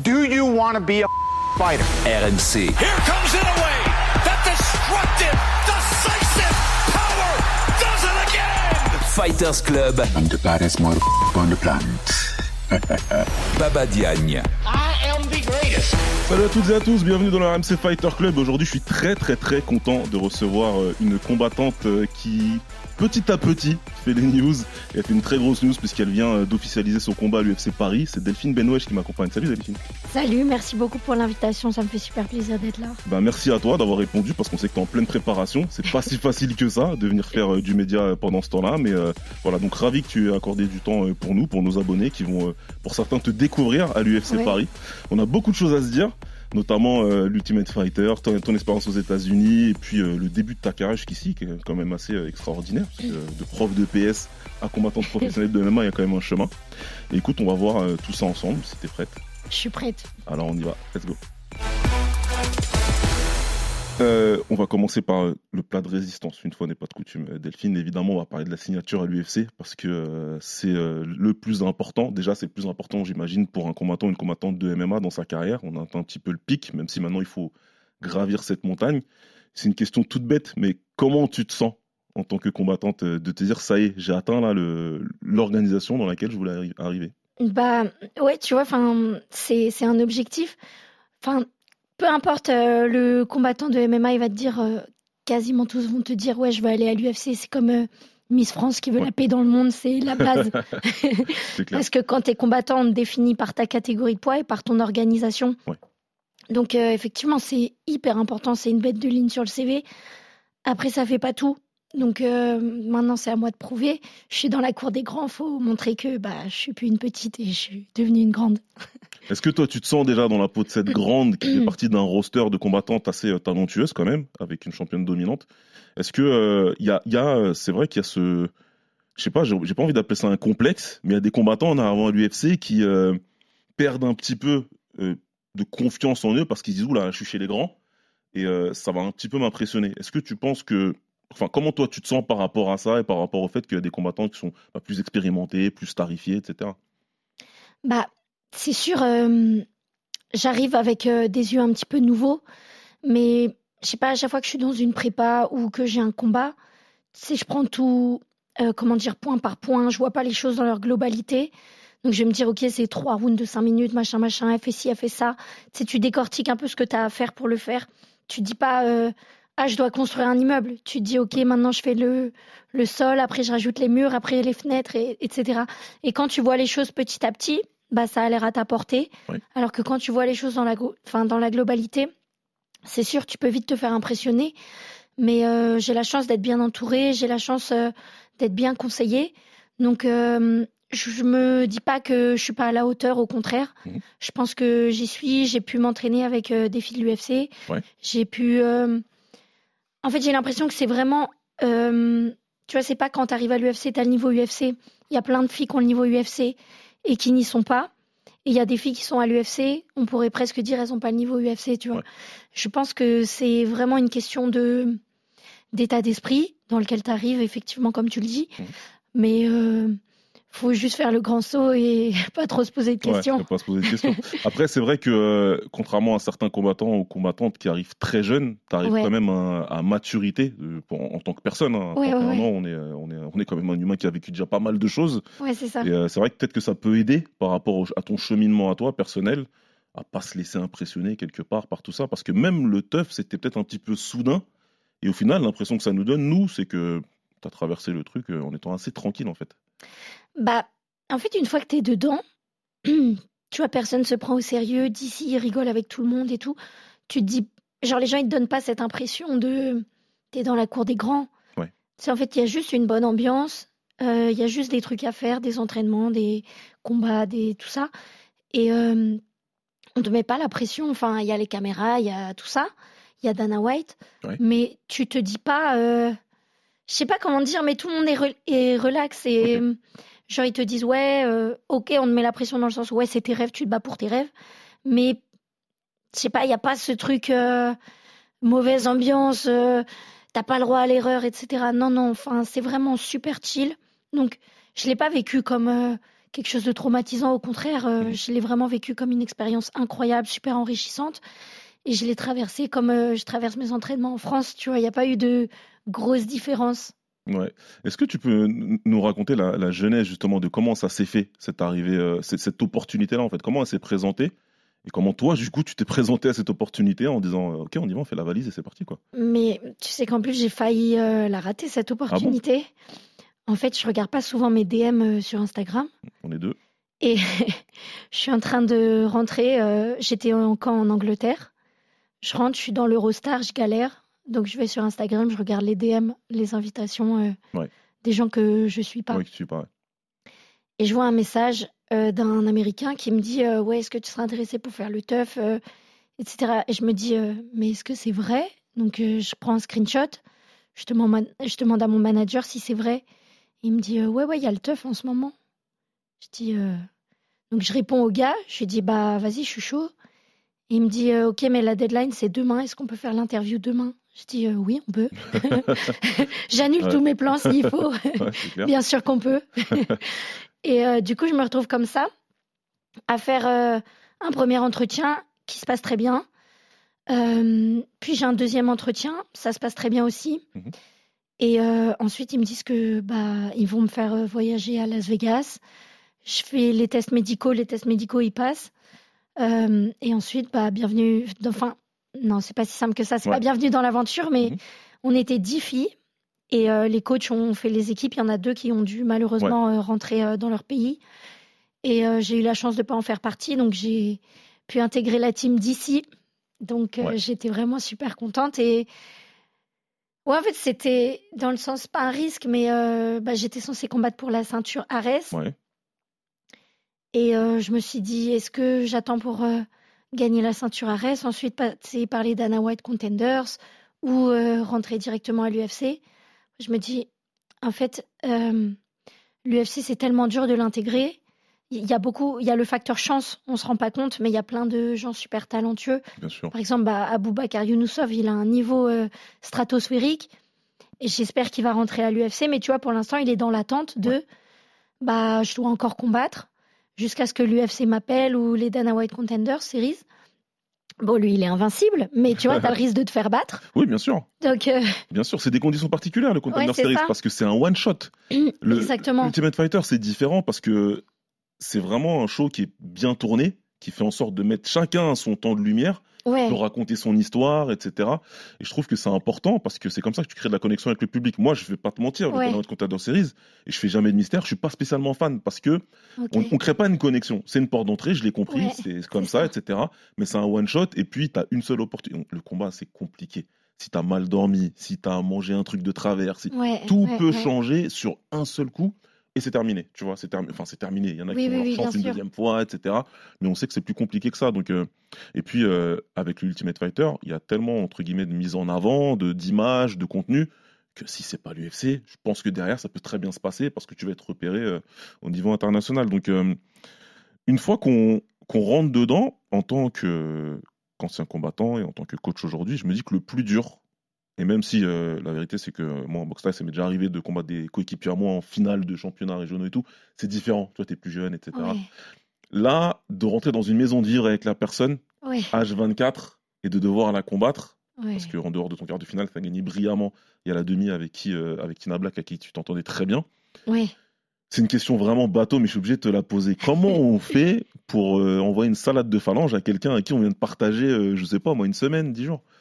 Do you want to be a fighter? RMC. Here comes Inoue. That destructive, decisive power does it again. Fighters Club. I'm the baddest motherfucker on the planet. Baba Diagne. I am the greatest. Salut à toutes et à tous, bienvenue dans le RMC Fighter Club. Aujourd'hui, je suis très content de recevoir une combattante qui, petit à petit, fait les news. Et elle fait une très grosse news puisqu'elle vient d'officialiser son combat à l'UFC Paris. C'est Delphine Benouèche qui m'accompagne. Salut Delphine. Salut, merci beaucoup pour l'invitation, ça me fait super plaisir d'être là. Merci à toi d'avoir répondu parce qu'on sait que tu es en pleine préparation. C'est pas si facile que ça de venir faire du média pendant ce temps-là. Mais voilà, donc ravi que tu aies accordé du temps pour nous, pour nos abonnés qui vont, pour certains, te découvrir à l'UFC Paris. On a beaucoup de choses à se dire, notamment l'Ultimate Fighter, ton expérience aux États-Unis et puis le début de ta carrière jusqu'ici qui est quand même assez extraordinaire. Parce que, de prof de PS à combattante professionnelle de MMA, il y a quand même un chemin. Et écoute, on va voir tout ça ensemble si t'es prête. Je suis prête. Alors on y va, let's go. On va commencer par le plat de résistance, une fois n'est pas de coutume. Delphine, évidemment, on va parler de la signature à l'UFC parce que c'est le plus important. Déjà, c'est le plus important, j'imagine, pour un combattant ou une combattante de MMA dans sa carrière. On atteint un petit peu le pic, même si maintenant il faut gravir cette montagne. C'est une question toute bête, mais comment tu te sens en tant que combattante de te dire, ça y est, j'ai atteint là l'organisation dans laquelle je voulais arriver? Bah ouais, tu vois, c'est un objectif. Peu importe le combattant de MMA, il va te dire, quasiment tous vont te dire, ouais, je veux aller à l'UFC. C'est comme Miss France qui veut la paix dans le monde, c'est la base. C'est clair. Parce que quand t'es combattant, on te définit par ta catégorie de poids et par ton organisation. Ouais. Donc effectivement, c'est hyper important, c'est une bête de ligne sur le CV. Après, ça fait pas tout. Donc maintenant, c'est à moi de prouver. Je suis dans la cour des grands, faut montrer que je suis plus une petite et je suis devenue une grande. Est-ce que toi, tu te sens déjà dans la peau de cette grande qui fait partie d'un roster de combattantes assez talentueuses quand même, avec une championne dominante? Est-ce que c'est vrai qu'il y a ce, je sais pas, j'ai pas envie d'appeler ça un complexe, mais il y a des combattants en arrivant à l'UFC qui perdent un petit peu de confiance en eux parce qu'ils disent oula, je suis chez les grands et ça va un petit peu m'impressionner. Est-ce que tu penses que, comment toi tu te sens par rapport à ça et par rapport au fait qu'il y a des combattants qui sont plus expérimentés, plus starifiés, etc. C'est sûr, j'arrive avec des yeux un petit peu nouveaux, mais je sais pas, à chaque fois que je suis dans une prépa ou que j'ai un combat, je prends tout, point par point, je vois pas les choses dans leur globalité. Donc je vais me dire, ok, c'est 3 rounds de 5 minutes, machin, elle fait ci, elle fait ça. Tu décortiques un peu ce que tu as à faire pour le faire. Tu dis pas, je dois construire un immeuble. Tu te dis, ok, maintenant je fais le sol, après je rajoute les murs, après les fenêtres, etc. Et quand tu vois les choses petit à petit, ça a l'air à ta portée. Oui. Alors que quand tu vois les choses dans la globalité, c'est sûr, tu peux vite te faire impressionner. Mais j'ai la chance d'être bien entourée, j'ai la chance d'être bien conseillée. Donc, je me dis pas que je suis pas à la hauteur, au contraire. Je pense que j'y suis, j'ai pu m'entraîner avec des filles de l'UFC. Ouais. J'ai pu... En fait, j'ai l'impression que c'est vraiment... tu vois, c'est pas quand tu arrives à l'UFC, tu as le niveau UFC. Il y a plein de filles qui ont le niveau UFC et qui n'y sont pas. Et il y a des filles qui sont à l'UFC, on pourrait presque dire elles n'ont pas le niveau UFC, tu vois. Ouais. Je pense que c'est vraiment une question d'état d'esprit dans lequel tu arrives, effectivement, comme tu le dis. Mais faut juste faire le grand saut et pas trop se poser de questions. Ouais, pas se poser de questions. Après, c'est vrai que contrairement à certains combattants ou combattantes qui arrivent très jeunes, tu arrives quand même à maturité en tant que personne. Hein. On est quand même un humain qui a vécu déjà pas mal de choses. Ouais, c'est ça. Et c'est vrai que peut-être que ça peut aider par rapport à ton cheminement à toi, personnel, à pas se laisser impressionner quelque part par tout ça. Parce que même le teuf, c'était peut-être un petit peu soudain. Et au final, l'impression que ça nous donne, nous, c'est que tu as traversé le truc en étant assez tranquille, en fait. En fait, une fois que t'es dedans, tu vois, personne se prend au sérieux, d'ici, ils rigolent avec tout le monde et tout. Tu te dis, genre, les gens, ils te donnent pas cette impression de t'es dans la cour des grands. Ouais. En fait, il y a juste une bonne ambiance, il y a juste des trucs à faire, des entraînements, des combats, tout ça. Et on te met pas la pression. Enfin, il y a les caméras, il y a tout ça, il y a Dana White, mais tu te dis pas, je sais pas comment dire, mais tout le monde est relax et genre ils te disent ok, on te met la pression dans le sens c'est tes rêves, tu te bats pour tes rêves, mais je sais pas, il y a pas ce truc mauvaise ambiance, t'as pas le droit à l'erreur, etc. Non, enfin c'est vraiment super chill. Donc je l'ai pas vécu comme quelque chose de traumatisant. Au contraire, je l'ai vraiment vécu comme une expérience incroyable, super enrichissante. Et je l'ai traversée comme je traverse mes entraînements en France. Tu vois, il n'y a pas eu de grosses différences. Ouais. Est-ce que tu peux nous raconter la genèse justement de comment ça s'est fait, cette arrivée, cette opportunité-là en fait? Comment elle s'est présentée? Et comment toi, du coup, tu t'es présenté à cette opportunité en disant OK, on y va, on fait la valise et c'est parti, quoi. Mais tu sais qu'en plus, j'ai failli la rater, cette opportunité. En fait, je regarde pas souvent mes DM sur Instagram. On est deux. Et je suis en train de rentrer. J'étais en camp en Angleterre. Je rentre, je suis dans l'Eurostar, je galère. Donc, je vais sur Instagram, je regarde les DM, les invitations des gens que je suis pas. Oui, que tu suis pas. Ouais. Et je vois un message d'un Américain qui me dit ouais, est-ce que tu serais intéressé pour faire le teuf, etc. Et je me dis mais est-ce que c'est vrai? Donc, je prends un screenshot. Je demande à mon manager si c'est vrai. Il me dit ouais, il y a le teuf en ce moment. Je dis donc je réponds au gars, je lui dis bah vas-y, je suis chaud. Et il me dit OK, mais la deadline c'est demain, est-ce qu'on peut faire l'interview demain? Je dis oui, on peut. J'annule tous mes plans s'il faut. Ouais, Bien sûr qu'on peut. Et du coup, je me retrouve comme ça à faire un premier entretien qui se passe très bien. Puis j'ai un deuxième entretien, ça se passe très bien aussi. Mm-hmm. Et ensuite, ils me disent que ils vont me faire voyager à Las Vegas. Je fais les tests médicaux ils passent. Et ensuite, bienvenue. Enfin, non, c'est pas si simple que ça. C'est pas bienvenue dans l'aventure, mais on était 10 filles et les coachs ont fait les équipes. Il y en a 2 qui ont dû malheureusement rentrer dans leur pays. Et j'ai eu la chance de pas en faire partie, donc j'ai pu intégrer la team d'ici. Donc j'étais vraiment super contente et en fait, c'était dans le sens, pas un risque, mais j'étais censée combattre pour la ceinture Ares. Ouais. Et je me suis dit, est-ce que j'attends pour gagner la ceinture Ares, ensuite passer par les Dana White Contenders ou rentrer directement à l'UFC? Je me dis, en fait, l'UFC, c'est tellement dur de l'intégrer. Il y a le facteur chance, on ne se rend pas compte, mais il y a plein de gens super talentueux. Bien sûr. Par exemple, Abubakar Yunusov, il a un niveau stratosphérique et j'espère qu'il va rentrer à l'UFC. Mais tu vois, pour l'instant, il est dans l'attente de je dois encore combattre jusqu'à ce que l'UFC m'appelle ou les Dana White Contenders Series. Bon, lui, il est invincible, mais tu vois, tu as le risque de te faire battre. Oui, bien sûr. Donc, bien sûr, c'est des conditions particulières, le Contender Series, parce que c'est un one-shot. Exactement. Ultimate Fighter, c'est différent parce que c'est vraiment un show qui est bien tourné, qui fait en sorte de mettre chacun son temps de lumière, de raconter son histoire, etc. Et je trouve que c'est important parce que c'est comme ça que tu crées de la connexion avec le public. Moi, je vais pas te mentir, le Dana White Contender Series, et je fais jamais de mystère, je suis pas spécialement fan parce que on crée pas une connexion. C'est une porte d'entrée, je l'ai compris, c'est comme ça, etc. Mais c'est un one shot et puis tu as une seule opportunité. Le combat, c'est compliqué. Si tu as mal dormi, si tu as mangé un truc de travers, tout peut changer sur un seul coup. Et c'est terminé, tu vois, c'est terminé. Il y en a qui ont leur chance une deuxième fois, etc. Mais on sait que c'est plus compliqué que ça. Donc, et puis, avec l'Ultimate Fighter, il y a tellement, entre guillemets, de mise en avant, d'images, de contenu, que si c'est pas l'UFC, je pense que derrière, ça peut très bien se passer parce que tu vas être repéré au niveau international. Donc, une fois qu'on rentre dedans, en tant qu'ancien combattant et en tant que coach aujourd'hui, je me dis que le plus dur, et même si la vérité c'est que moi en boxe live ça m'est déjà arrivé de combattre des coéquipiers à moi en finale de championnats régionaux et tout, c'est différent, toi t'es plus jeune, etc. Là, de rentrer dans une maison de vivre avec la personne, âge 24, et de devoir la combattre, parce qu'en dehors de ton quart de finale, tu as gagné brillamment, il y a la demi avec Tina Black à qui tu t'entendais très bien. C'est une question vraiment bateau, mais je suis obligé de te la poser. Comment on fait pour envoyer une salade de phalange à quelqu'un à qui on vient de partager, je sais pas moi, une semaine, 10 jours?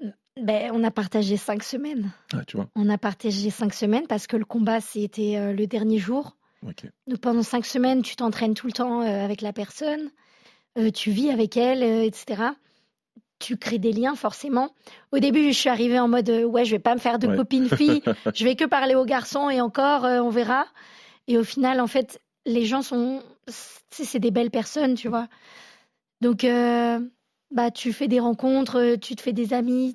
On a partagé 5 semaines. Tu vois. On a partagé 5 semaines parce que le combat, c'était le dernier jour. Donc pendant 5 semaines, tu t'entraînes tout le temps avec la personne, tu vis avec elle, etc. Tu crées des liens forcément. Au début, je suis arrivée en mode je vais pas me faire de copine-fille, je vais que parler aux garçons et encore, on verra. Et au final, en fait, les gens c'est des belles personnes, tu vois. Donc... tu fais des rencontres, tu te fais des amis,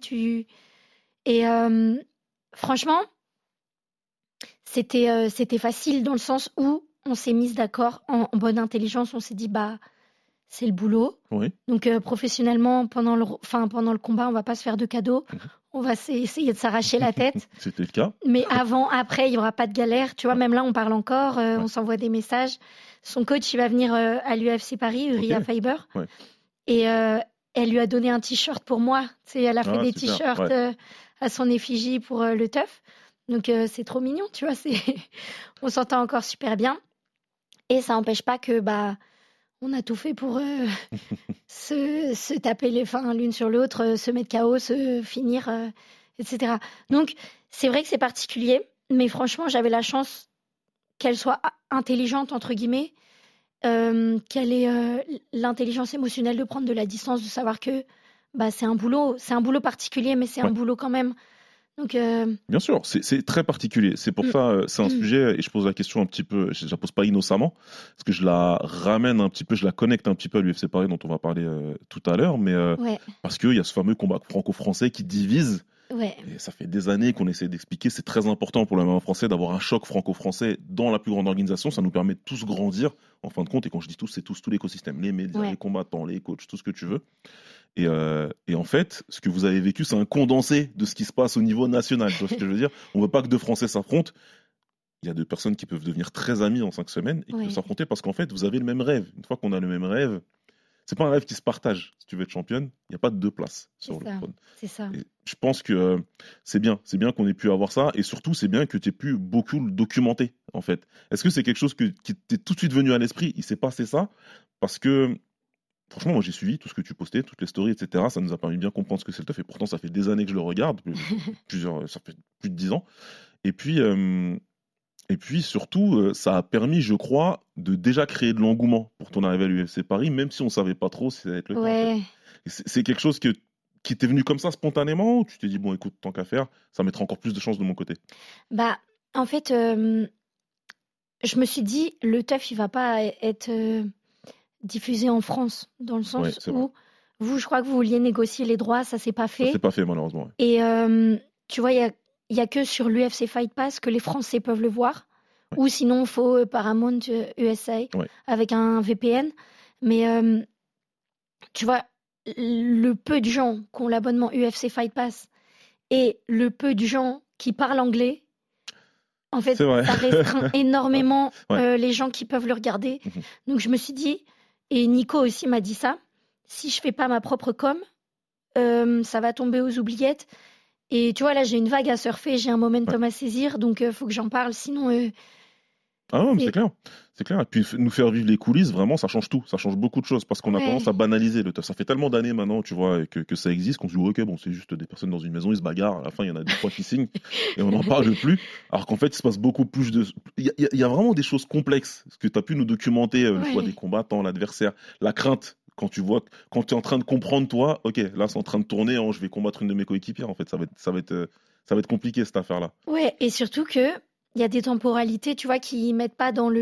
et franchement, c'était facile dans le sens où on s'est mis d'accord en bonne intelligence. On s'est dit c'est le boulot. Oui. Donc professionnellement, pendant le combat, on va pas se faire de cadeaux. On va essayer de s'arracher la tête. C'était le cas. Mais après, il y aura pas de galère. Tu vois, même là, on parle encore, on s'envoie des messages. Son coach, il va venir à l'UFC Paris, Uriah Faber. Ouais. Et elle lui a donné un t-shirt pour moi. Tu sais, elle a fait des super, t-shirts à son effigie pour le teuf. Donc c'est trop mignon, tu vois. On s'entend encore super bien. Et ça n'empêche pas que on a tout fait pour se taper les fins l'une sur l'autre, se mettre KO, se finir, etc. Donc, c'est vrai que c'est particulier, mais franchement, j'avais la chance qu'elle soit intelligente, entre guillemets, qu'elle ait l'intelligence émotionnelle de prendre de la distance, de savoir que c'est un boulot particulier, mais c'est un boulot quand même. Donc, bien sûr, c'est très particulier. C'est pour ça, c'est un sujet, et je pose la question un petit peu, je la pose pas innocemment, parce que je la ramène un petit peu, je la connecte un petit peu à l'UFC Paris dont on va parler tout à l'heure, mais parce qu'il y a ce fameux combat franco-français qui divise. Ouais. Et ça fait des années qu'on essaie d'expliquer, c'est très important pour le MMA français d'avoir un choc franco-français dans la plus grande organisation, ça nous permet de tous grandir, en fin de compte, et quand je dis tous, c'est tout l'écosystème, les médias, les combattants, les coachs, tout ce que tu veux. Et en fait, ce que vous avez vécu, c'est un condensé de ce qui se passe au niveau national. Tu vois ce que je veux dire ? On ne veut pas que deux Français s'affrontent. Il y a deux personnes qui peuvent devenir très amies en 5 semaines et qui peuvent s'affronter parce qu'en fait, vous avez le même rêve. Une fois qu'on a le même rêve, c'est pas un rêve qui se partage. Si tu veux être championne, il n'y a pas de deux places sur le trône. C'est ça. Et je pense que c'est bien qu'on ait pu avoir ça et surtout, c'est bien que tu aies pu beaucoup le documenter, en fait. Est-ce que c'est quelque chose qui t'est tout de suite venu à l'esprit ? Il s'est passé ça parce que franchement, moi j'ai suivi tout ce que tu postais, toutes les stories, etc. Ça nous a permis de bien comprendre ce que c'est le teuf. Et pourtant, ça fait des années que je le regarde, ça fait plus de 10 ans. Et puis surtout, ça a permis, je crois, de déjà créer de l'engouement pour ton arrivée à l'UFC Paris, même si on ne savait pas trop si ça allait être le cas. En fait. C'est quelque chose qui t'est venu comme ça spontanément ou tu t'es dit, bon, écoute, tant qu'à faire, ça mettra encore plus de chance de mon côté ? En fait, je me suis dit, le teuf, il ne va pas être diffusé en France, dans le sens où vous, je crois que vous vouliez négocier les droits, ça s'est pas fait. Ça s'est pas fait malheureusement. Et tu vois, il y a que sur l'UFC Fight Pass que les Français peuvent le voir, ou sinon il faut Paramount USA avec un VPN. Mais tu vois, le peu de gens qui ont l'abonnement UFC Fight Pass et le peu de gens qui parlent anglais, en fait, ça restreint énormément les gens qui peuvent le regarder. Donc je me suis dit, et Nico aussi m'a dit ça, si je fais pas ma propre com, ça va tomber aux oubliettes. Et tu vois, là, j'ai une vague à surfer, j'ai un momentum à saisir, donc il faut que j'en parle, sinon... Ah ouais, mais c'est clair. C'est clair. Et puis nous faire vivre les coulisses, vraiment, ça change tout. Ça change beaucoup de choses parce qu'on a tendance à banaliser le teuf. Ça fait tellement d'années maintenant, tu vois, que ça existe qu'on se dit, ok, bon, c'est juste des personnes dans une maison, ils se bagarrent. À la fin, il y en a 2-3 qui signent et on n'en parle plus. Alors qu'en fait, il se passe beaucoup plus de... Il y a vraiment des choses complexes. Ce que tu as pu nous documenter, le choix des combattants, l'adversaire, la crainte. Quand tu es en train de comprendre, toi, ok, là, c'est en train de tourner, je vais combattre une de mes coéquipières. En fait, ça va être compliqué, cette affaire-là. Ouais, et surtout que il y a des temporalités, tu vois, qui mettent pas dans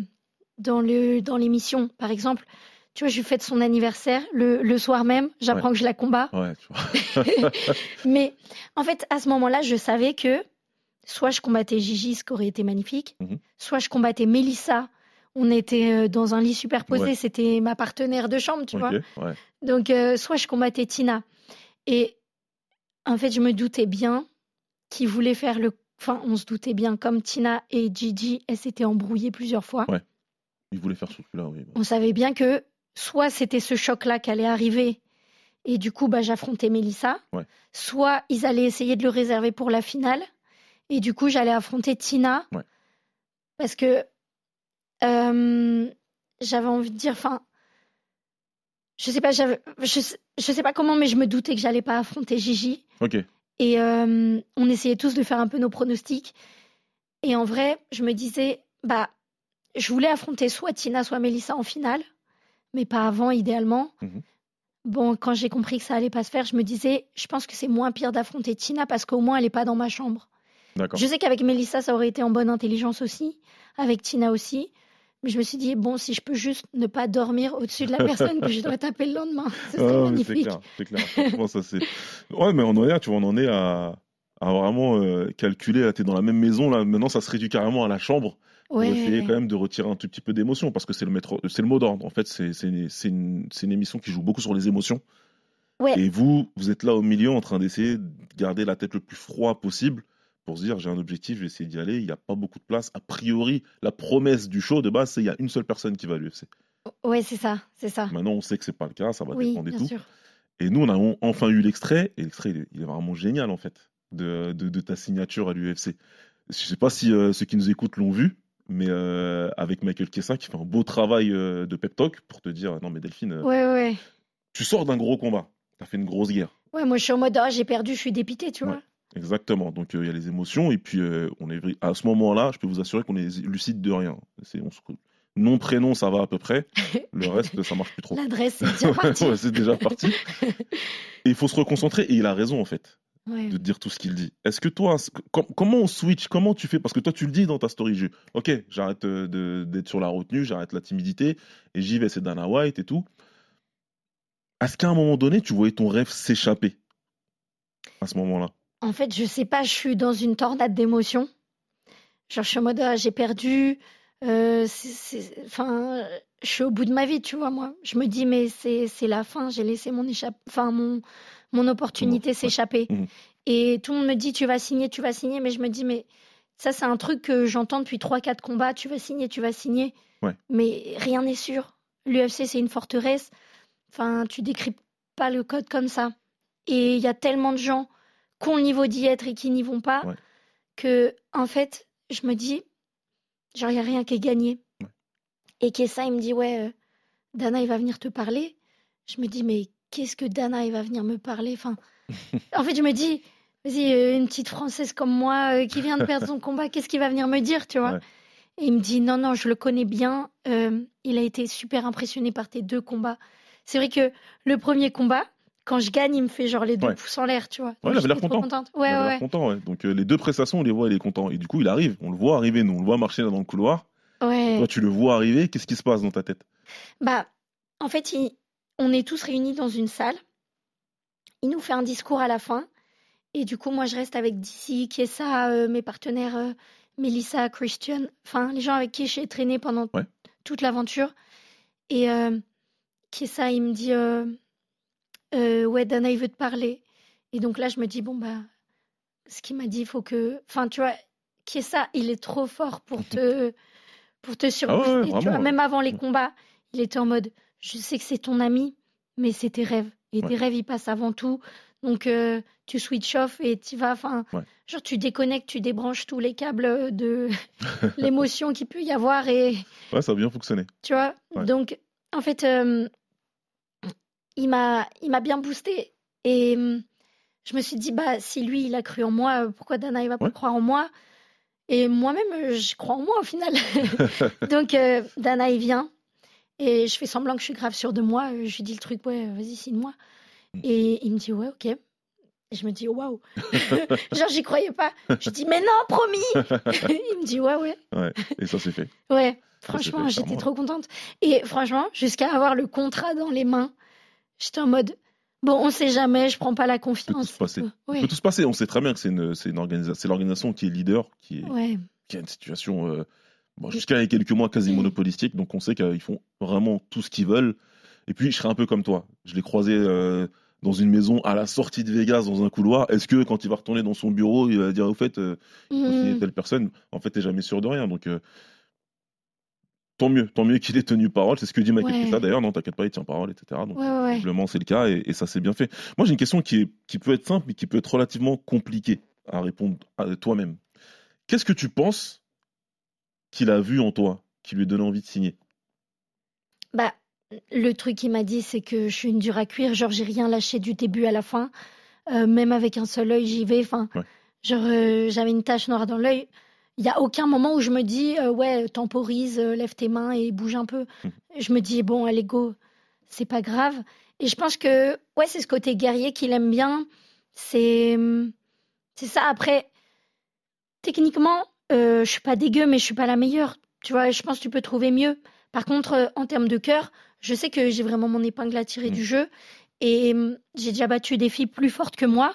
l'émission. Par exemple, tu vois, je lui fête son anniversaire le soir même, j'apprends que je la combats. Ouais, tu vois. Mais en fait, à ce moment-là, je savais que soit je combattais Gigi, ce qui aurait été magnifique, soit je combattais Mélissa. On était dans un lit superposé, c'était ma partenaire de chambre, tu vois. Ouais. Donc, soit je combattais Tina. Et en fait, je me doutais bien qu'ils voulaient faire on se doutait bien, comme Tina et Gigi, elles s'étaient embrouillées plusieurs fois. Ouais, ils voulaient faire ce truc-là, oui. On savait bien que soit c'était ce choc-là qui allait arriver, et du coup, j'affrontais Mélissa, soit ils allaient essayer de le réserver pour la finale, et du coup, j'allais affronter Tina, parce que j'avais envie de dire, je sais pas comment, mais je me doutais que j'allais pas affronter Gigi. Ok. Et on essayait tous de faire un peu nos pronostics. Et en vrai, je me disais, je voulais affronter soit Tina, soit Mélissa en finale, mais pas avant, idéalement. Bon, quand j'ai compris que ça allait pas se faire, je me disais, je pense que c'est moins pire d'affronter Tina parce qu'au moins elle est pas dans ma chambre. D'accord. Je sais qu'avec Mélissa, ça aurait été en bonne intelligence aussi, avec Tina aussi. Mais je me suis dit, bon, si je peux juste ne pas dormir au-dessus de la personne que je dois taper le lendemain, ce serait magnifique. C'est clair. Franchement, ça c'est... Ouais, mais on en est à vraiment calculer. Là, t'es dans la même maison. Là, maintenant, ça se réduit carrément à la chambre. pour essayer Ouais. quand même de retirer un tout petit peu d'émotion, parce que c'est le mot d'ordre. En fait, c'est une émission qui joue beaucoup sur les émotions. Ouais. Et vous êtes là au milieu en train d'essayer de garder la tête le plus froid possible pour se dire j'ai un objectif, je vais essayer d'y aller. Il n'y a pas beaucoup de place. A priori, la promesse du show de base, c'est il y a une seule personne qui va à l'UFC. Ouais, c'est ça, c'est ça. Maintenant, on sait que c'est pas le cas, ça va Oui, dépendre et bien tout. sûr. Et nous, on a enfin eu l'extrait, et l'extrait, il est vraiment génial en fait, de ta signature à l'UFC. Je sais pas si ceux qui nous écoutent l'ont vu, mais avec Michael Chiesa qui fait un beau travail de pep talk pour te dire non mais Delphine, Ouais. tu sors d'un gros combat, t'as fait une grosse guerre. Ouais, moi, je suis en mode, j'ai perdu, je suis dépitée, tu vois. Ouais. Exactement, donc il y a les émotions, et puis à ce moment-là, je peux vous assurer qu'on est lucide de rien. Nom, prénom, ça va à peu près, le reste, ça marche plus trop. L'adresse, c'est déjà parti. Ouais, c'est déjà parti. Et il faut se reconcentrer, et il a raison en fait, Ouais. de dire tout ce qu'il dit. Est-ce que toi, comment on switch, comment tu fais? Parce que toi, tu le dis dans ta story, ok, j'arrête d'être sur la retenue, j'arrête la timidité, et j'y vais, c'est Dana White et tout. Est-ce qu'à un moment donné, tu voyais ton rêve s'échapper à ce moment-là? En fait, je sais pas, je suis dans une tornade d'émotions. Genre, je suis en mode, j'ai perdu. Enfin, je suis au bout de ma vie, tu vois, moi. Je me dis, mais c'est la fin, j'ai laissé mon opportunité Ouais. s'échapper. Mhm. Et tout le monde me dit, tu vas signer, mais je me dis, mais ça, c'est un truc que j'entends depuis 3-4 combats, tu vas signer. Ouais. Mais rien n'est sûr. L'UFC, c'est une forteresse. Enfin, tu décryptes pas le code comme ça. Et il y a tellement de gens qui ont le niveau d'y être et qui n'y vont pas, Ouais. que, en fait, je me dis, genre, il n'y a rien qui est gagné. Ouais. Et Chiesa, il me dit, ouais, Dana, il va venir te parler. Je me dis, mais qu'est-ce que Dana, il va venir me parler? Enfin, en fait, je me dis, vas-y, une petite Française comme moi qui vient de perdre son combat, qu'est-ce qu'il va venir me dire, tu vois? Ouais. Et il me dit, non, je le connais bien. Il a été super impressionné par tes 2 combats. C'est vrai que le premier combat, quand je gagne, il me fait genre les 2 Ouais. pouces en l'air, tu vois. Ouais, Donc, il avait l'air j'étais trop content. contente. Il avait l'air Ouais. content, ouais. Donc les deux prestations, on les voit, il est content. Et du coup, il arrive, on le voit arriver, nous, on le voit marcher là dans le couloir. Ouais. Toi, tu le vois arriver, qu'est-ce qui se passe dans ta tête? Bah, en fait, on est tous réunis dans une salle. Il nous fait un discours à la fin. Et du coup, moi, je reste avec DC, Chiesa, mes partenaires, Melissa, Christian, enfin, les gens avec qui j'ai traîné pendant Ouais. toute l'aventure. Et Chiesa, il me dit, ouais, Dana, il veut te parler. Et donc là, je me dis, bon, bah, ce qu'il m'a dit, il faut que... Enfin, tu vois, Chiesa, il est trop fort pour te surbooster. ouais, Tu vraiment, vois, ouais. même avant les combats, il était en mode, je sais que c'est ton ami, mais c'est tes rêves. Et tes Ouais. rêves, ils passent avant tout. Donc, tu switch off et tu vas, enfin, Ouais. genre, tu déconnectes, tu débranches tous les câbles de l'émotion qu'il peut y avoir et, Ouais, ça a bien fonctionné. tu vois. Ouais. Donc, en fait, il m'a bien boosté et je me suis dit, bah, si lui, il a cru en moi, pourquoi Dana, il va pas Ouais. croire en moi? Et moi-même, je crois en moi au final. Donc, Dana, il vient et je fais semblant que je suis grave sûre de moi. Je lui dis le truc, ouais, vas-y, signe-moi. Et il me dit, ouais, ok. Et je me dis, waouh. Genre, j'y croyais pas. Je dis, mais non, promis. Il me dit, ouais. Ouais, et ça c'est fait. Ouais, c'est franchement, fait, j'étais clairement. trop contente. Et franchement, jusqu'à avoir le contrat dans les mains, j'étais en mode, bon, on sait jamais, je prends pas la Ça peut tout confiance. se passer. Ça Ouais, peut tout se passer. On sait très bien que c'est l'organisation qui est leader, qui ouais, a une situation jusqu'à il y a quelques mois quasi monopolistique. Donc on sait qu'ils font vraiment tout ce qu'ils veulent. Et puis je serais un peu comme toi. Je l'ai croisé dans une maison à la sortie de Vegas dans un couloir. Est-ce que quand il va retourner dans son bureau, il va dire au fait, il faut signer telle personne? En fait, t'es jamais sûr de rien. Donc tant mieux qu'il ait tenu parole. C'est ce que dit Michael Ouais. Chiesa d'ailleurs. Non, t'inquiète pas, il tient parole, etc. Donc ouais. visiblement c'est le cas et ça s'est bien fait. Moi j'ai une question qui peut être simple mais qui peut être relativement compliquée à répondre à toi-même. Qu'est-ce que tu penses qu'il a vu en toi qui lui a donné envie de signer? Bah, le truc qu'il m'a dit, c'est que je suis une dure à cuire. Genre, j'ai rien lâché du début à la fin. Même avec un seul œil, j'y vais. Enfin, Ouais. genre, j'avais une tache noire dans l'œil. Il n'y a aucun moment où je me dis, ouais, temporise, lève tes mains et bouge un peu. Je me dis, bon, allez, go, c'est pas grave. Et je pense que, ouais, c'est ce côté guerrier qu'il aime bien. C'est ça. Après, techniquement, je suis pas dégueu, mais je suis pas la meilleure. Tu vois, je pense que tu peux trouver mieux. Par contre, en termes de cœur, je sais que j'ai vraiment mon épingle à tirer du jeu. Et j'ai déjà battu des filles plus fortes que moi.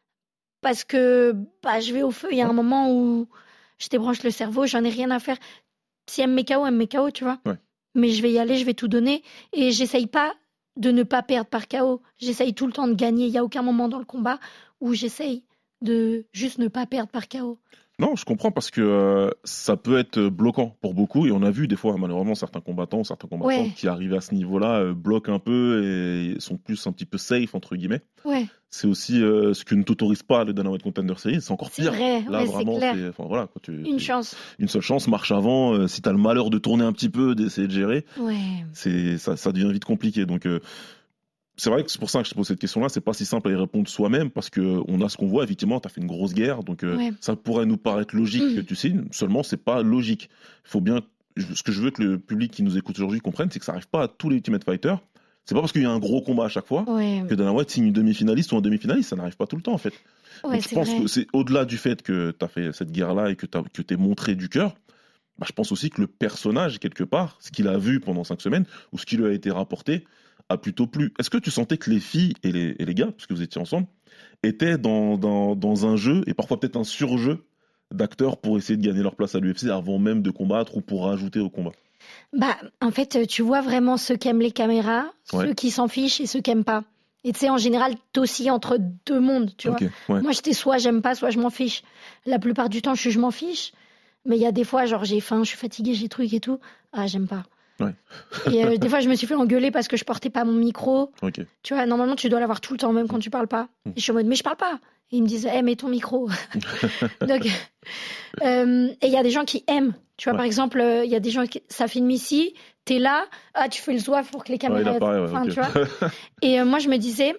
Parce que bah, je vais au feu. Il y a un moment où je débranche le cerveau, j'en ai rien à faire. si elle me met KO, tu vois. Ouais. Mais je vais y aller, je vais tout donner. Et j'essaye pas de ne pas perdre par KO. J'essaye tout le temps de gagner. Il n'y a aucun moment dans le combat où j'essaye de juste ne pas perdre par KO. Non, je comprends parce que ça peut être bloquant pour beaucoup et on a vu des fois malheureusement certains combattants Ouais. qui arrivent à ce niveau-là bloquent un peu et sont plus un petit peu safe entre guillemets. Ouais, C'est aussi ce que ne t'autorise pas le Dana White Contender Series, c'est encore c'est pire. vrai. Là Ouais, vraiment, c'est clair. enfin, voilà, quoi, Une chance. une seule chance, marche avant. Si t'as le malheur de tourner un petit peu, d'essayer de gérer, Ouais. ça devient vite compliqué. Donc c'est vrai que c'est pour ça que je te pose cette question-là. C'est pas si simple à y répondre soi-même parce que on a ce qu'on voit. Effectivement, t'as fait une grosse guerre, donc Ouais. ça pourrait nous paraître logique que tu signes. Seulement, c'est pas logique. Il faut bien. Ce que je veux que le public qui nous écoute aujourd'hui comprenne, c'est que ça arrive pas à tous les Ultimate Fighters. C'est pas parce qu'il y a un gros combat à chaque fois Ouais, que Dana White signe une demi-finaliste ou un demi-finaliste. Ça n'arrive pas tout le temps en fait. ouais, Donc je c'est pense vrai. que c'est au-delà du fait que tu as fait cette guerre-là et que t'es montré du cœur. Bah, je pense aussi que le personnage, quelque part, ce qu'il a vu pendant 5 semaines ou ce qui lui a été rapporté, a plutôt plu. Est-ce que tu sentais que les filles et les gars, parce que vous étiez ensemble, étaient dans un jeu et parfois peut-être un surjeu d'acteurs pour essayer de gagner leur place à l'UFC avant même de combattre ou pour rajouter au combat? Bah, en fait, tu vois vraiment ceux qui aiment les caméras, Ouais. ceux qui s'en fichent et ceux qui aiment pas. Et tu sais, en général, t'oscilles entre deux mondes, tu Ok, vois. ouais. Moi, j'étais soit j'aime pas, soit je m'en fiche. La plupart du temps, je m'en fiche. Mais il y a des fois, genre, j'ai faim, je suis fatiguée, j'ai truc et tout. Ah, j'aime pas. Ouais. Et des fois, je me suis fait engueuler parce que je portais pas mon micro. Ok. Tu vois, normalement, tu dois l'avoir tout le temps, même quand tu parles pas. Et je suis en mode, mais je parle pas. Et ils me disent, mets ton micro. Donc, et il y a des gens qui aiment. Tu vois, Ouais. par exemple, il y a des gens qui, ça filme ici, t'es là, tu fais le zouave pour que les Ouais, caméras. il apparaît, ouais, Enfin, ok. tu vois. Et moi, je me disais,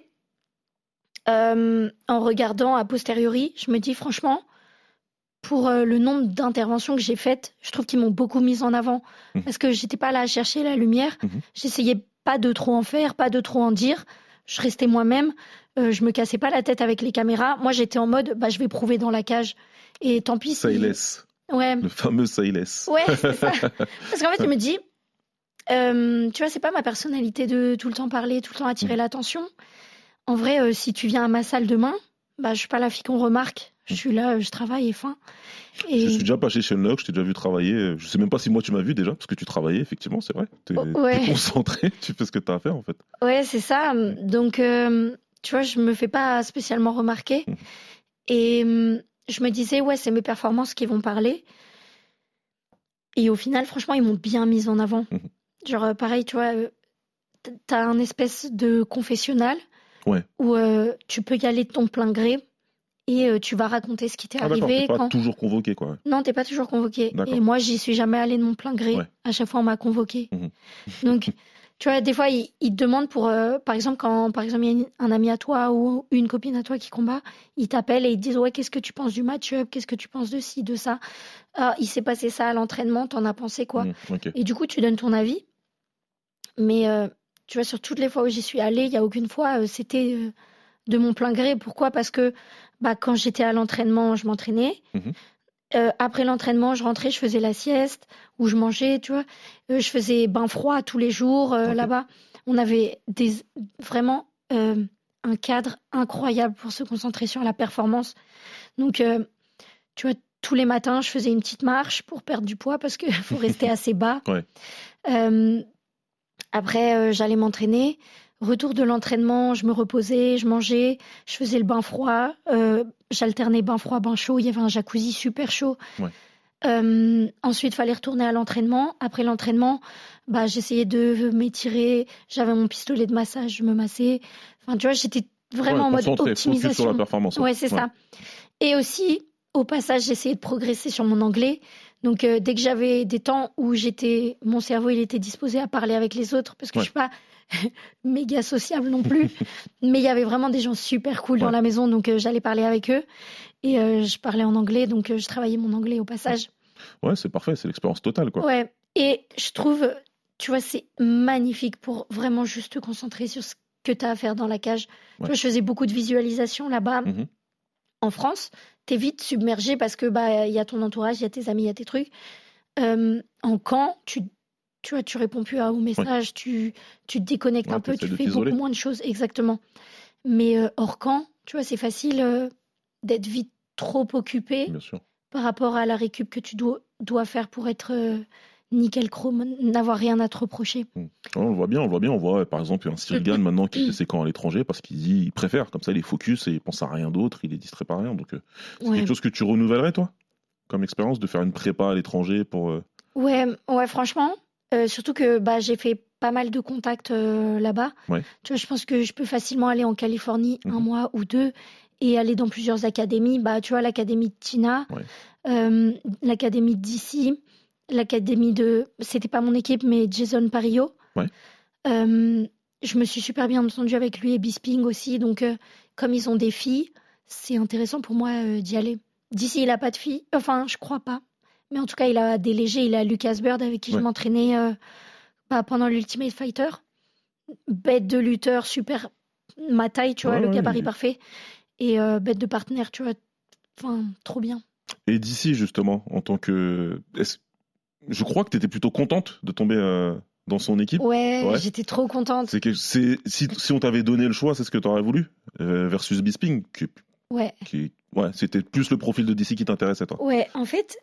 en regardant a posteriori, je me dis, franchement, pour le nombre d'interventions que j'ai faites, je trouve qu'ils m'ont beaucoup mise en avant. Mhm. Parce que j'étais pas là à chercher la lumière. Mhm. J'essayais pas de trop en faire, pas de trop en dire. Je restais moi-même. Je me cassais pas la tête avec les caméras. Moi, j'étais en mode, je vais prouver dans la cage. Et tant pis. si- Sayless, Ouais, le fameux Sayless. ouais, c'est ça. Parce qu'en fait, je me dis, tu vois, c'est pas ma personnalité de tout le temps parler, tout le temps attirer l'attention. En vrai, si tu viens à ma salle demain, je suis pas la fille qu'on remarque. Je suis là, je travaille et fin. Je suis déjà passé chez Shenlock, je t'ai déjà vu travailler. Je sais même pas si moi tu m'as vu déjà, parce que tu travaillais, effectivement, c'est vrai. T'es Ouais. concentré, tu fais ce que t'as à faire en fait. Ouais, c'est ça. Donc, tu vois, je me fais pas spécialement remarquer. Mhm. Et je me disais, ouais, c'est mes performances qui vont parler. Et au final, franchement, ils m'ont bien mise en avant. Mhm. Genre, pareil, tu vois, t'as un espèce de confessionnal Ouais. où tu peux y aller de ton plein gré et tu vas raconter ce qui t'est Ah d'accord, arrivé. t'es pas toujours convoqué quoi. Non, t'es pas toujours convoqué. D'accord. Et moi, j'y suis jamais allée de mon plein gré. Ouais. À chaque fois, on m'a convoqué. Mhm. Donc, tu vois, des fois, ils te demandent pour, par exemple, quand par exemple, il y a un ami à toi ou une copine à toi qui combat, ils t'appellent et ils te disent, ouais, qu'est-ce que tu penses du match-up? Qu'est-ce que tu penses de ci, de ça? Ah, il s'est passé ça à l'entraînement, t'en as pensé quoi? Ok. Et du coup, tu donnes ton avis. Mais tu vois, sur toutes les fois où j'y suis allée, il n'y a aucune fois, c'était de mon plein gré. Pourquoi? Parce que quand j'étais à l'entraînement, je m'entraînais. Mhm. Après l'entraînement, je rentrais, je faisais la sieste ou je mangeais, tu vois. Je faisais bain froid tous les jours Ok. là-bas. On avait vraiment un cadre incroyable pour se concentrer sur la performance. Donc, tu vois, tous les matins, je faisais une petite marche pour perdre du poids parce qu'il faut rester assez bas. Ouais. Après, j'allais m'entraîner. Retour de l'entraînement, je me reposais, je mangeais, je faisais le bain froid. J'alternais bain froid, bain chaud. Il y avait un jacuzzi super chaud. Ouais. Ensuite, il fallait retourner à l'entraînement. Après l'entraînement, j'essayais de m'étirer. J'avais mon pistolet de massage, je me massais. Enfin, tu vois, j'étais vraiment en mode concentré, focus optimisation. sur la performance. Ouais, c'est ça. Et aussi, au passage, j'essayais de progresser sur mon anglais. Donc, dès que j'avais des temps où mon cerveau, il était disposé à parler avec les autres, parce que je suis pas méga sociable non plus, mais il y avait vraiment des gens super cool dans la maison, donc j'allais parler avec eux. Et je parlais en anglais, donc je travaillais mon anglais au passage. Ouais, c'est parfait, c'est l'expérience totale, quoi. Ouais, et je trouve, tu vois, c'est magnifique pour vraiment juste te concentrer sur ce que tu as à faire dans la cage. Tu vois, je faisais beaucoup de visualisation là-bas. Mhm. En France, t'es vite submergé parce que y a ton entourage, il y a tes amis, il y a tes trucs. En camp, tu vois, tu réponds plus aux messages, tu te déconnectes un peu, tu fais beaucoup moins de choses, exactement. Mais hors camp, tu vois, c'est facile d'être vite trop occupé Bien sûr. par rapport à la récup que tu dois faire pour être nickel chrome, n'avoir rien à te reprocher. On le voit bien. On voit par exemple un Cyril Gane maintenant qui fait ses camps à l'étranger parce qu'il préfère, comme ça il est focus et il pense à rien d'autre, il est distrait par rien. Donc c'est quelque chose que tu renouvellerais toi, comme expérience de faire une prépa à l'étranger pour. Ouais, franchement, surtout que j'ai fait pas mal de contacts là-bas. Ouais. Tu vois, je pense que je peux facilement aller en Californie 1 mois ou 2 et aller dans plusieurs académies. Tu vois, l'académie de Tina, l'académie de DC, l'académie de... C'était pas mon équipe, mais Jason Parillo. Ouais. Je me suis super bien entendue avec lui et Bisping aussi. Donc, comme ils ont des filles, c'est intéressant pour moi d'y aller. DC, il a pas de filles. Enfin, je crois pas. Mais en tout cas, il a des légers. Il a Lucas Bird avec qui je m'entraînais pendant l'Ultimate Fighter. Bête de lutteur, super ma taille, tu vois, le gabarit parfait. Et bête de partenaire, tu vois. Enfin, trop bien. Et d'ici, justement, en tant que... Je crois que tu étais plutôt contente de tomber dans son équipe. Ouais, j'étais trop contente. Si on t'avait donné le choix, c'est ce que tu aurais voulu versus Bisping c'était plus le profil de DC qui t'intéressait, toi. Ouais, en fait,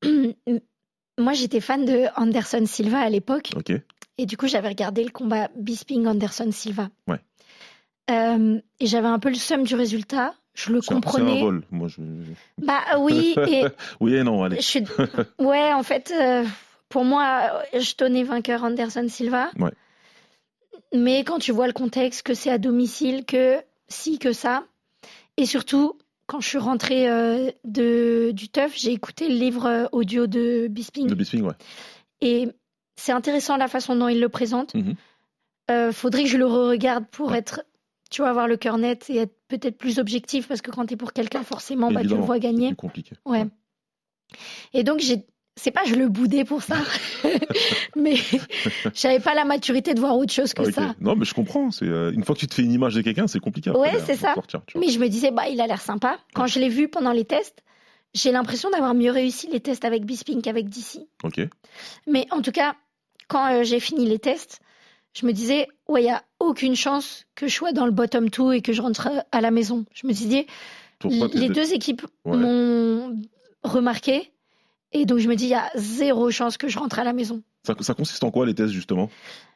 moi, j'étais fan de Anderson Silva à l'époque. Ok. Et du coup, j'avais regardé le combat Bisping-Anderson Silva. Ouais. Et j'avais un peu le seum du résultat. Je le comprenais. C'est un vol. Moi, oui. Et oui et non, allez. Ouais, en fait, pour moi, je donnais vainqueur Anderson Silva. Ouais. Mais quand tu vois le contexte, que c'est à domicile, que ça. Et surtout, quand je suis rentrée du TUF, j'ai écouté le livre audio de Bisping. De Bisping, ouais. Et c'est intéressant la façon dont il le présente. Faudrait que je le re-regarde pour être... Tu vas avoir le cœur net et être peut-être plus objectif parce que quand tu es pour quelqu'un, forcément, tu le vois gagner. C'est plus compliqué. Ouais. Et donc, c'est pas je le boudais pour ça, mais j'avais pas la maturité de voir autre chose que ça. Non, mais je comprends. C'est une fois que tu te fais une image de quelqu'un, c'est compliqué. Ouais, c'est ça. Mais je me disais, il a l'air sympa. Quand je l'ai vu pendant les tests, j'ai l'impression d'avoir mieux réussi les tests avec Bisping qu'avec DC. Ok. Mais en tout cas, quand j'ai fini les tests, je me disais, il n'y a aucune chance que je sois dans le bottom 2 et que je rentre à la maison. Je me suis dit, les deux équipes m'ont remarqué. Et donc, je me dis, il y a 0 chance que je rentre à la maison. Ça consiste en quoi, les tests, justement ?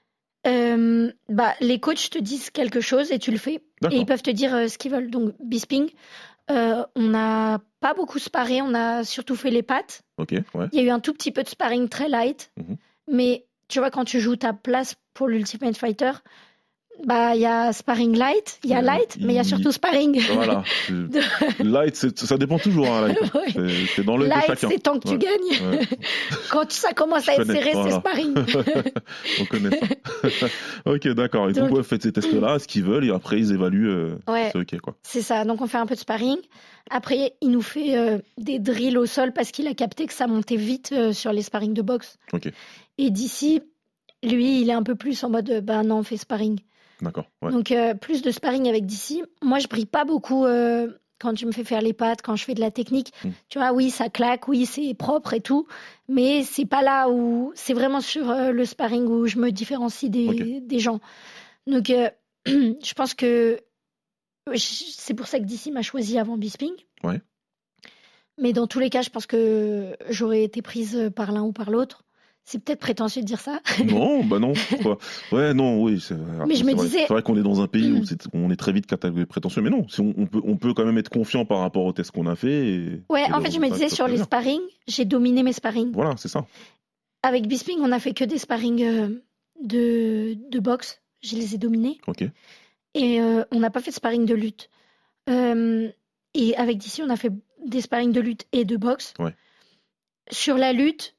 Les coachs te disent quelque chose et tu le fais. D'accord. Et ils peuvent te dire ce qu'ils veulent. Donc, Bisping, on n'a pas beaucoup sparé. On a surtout fait les pattes. Ok, ouais. Il y a eu un tout petit peu de sparring très light. Mais tu vois, quand tu joues ta place pour l'Ultimate Fighter, il y a sparring light, il y a light, mais il y a surtout sparring. Voilà. Light, ça dépend toujours. Light. Ouais. C'est dans l'œil de chacun. C'est tant que tu gagnes. Ouais. Quand ça commence à être serré, c'est sparring. On connaît ça. Ok, d'accord. Et donc, vous faites ces tests-là, ce qu'ils veulent, et après, ils évaluent. C'est ok, quoi. C'est ça. Donc, on fait un peu de sparring. Après, il nous fait des drills au sol parce qu'il a capté que ça montait vite sur les sparring de boxe. Ok. Et d'ici, lui, il est un peu plus en mode, non, on fait sparring. D'accord. Ouais. Donc, plus de sparring avec DC. Moi, je brille pas beaucoup quand tu me fais faire les pattes, quand je fais de la technique. Tu vois, oui, ça claque, oui, c'est propre et tout. Mais c'est pas là où... C'est vraiment sur le sparring où je me différencie des gens. Donc, je pense que c'est pour ça que DC m'a choisi avant Bisping. Ouais. Mais dans tous les cas, je pense que j'aurais été prise par l'un ou par l'autre. C'est peut-être prétentieux de dire ça. Non, non. Ouais, non, oui. Mais je me disais... C'est vrai qu'on est dans un pays où on est très vite catalogué prétentieux, mais non, on peut quand même être confiant par rapport au test qu'on a fait. En fait, je me disais, sur les sparring, j'ai dominé mes sparring. Voilà, c'est ça. Avec Bisping, on a fait que des sparring de boxe. Je les ai dominés. Ok. Et on n'a pas fait de sparring de lutte. Et avec DC, on a fait des sparring de lutte et de boxe. Ouais. Sur la lutte...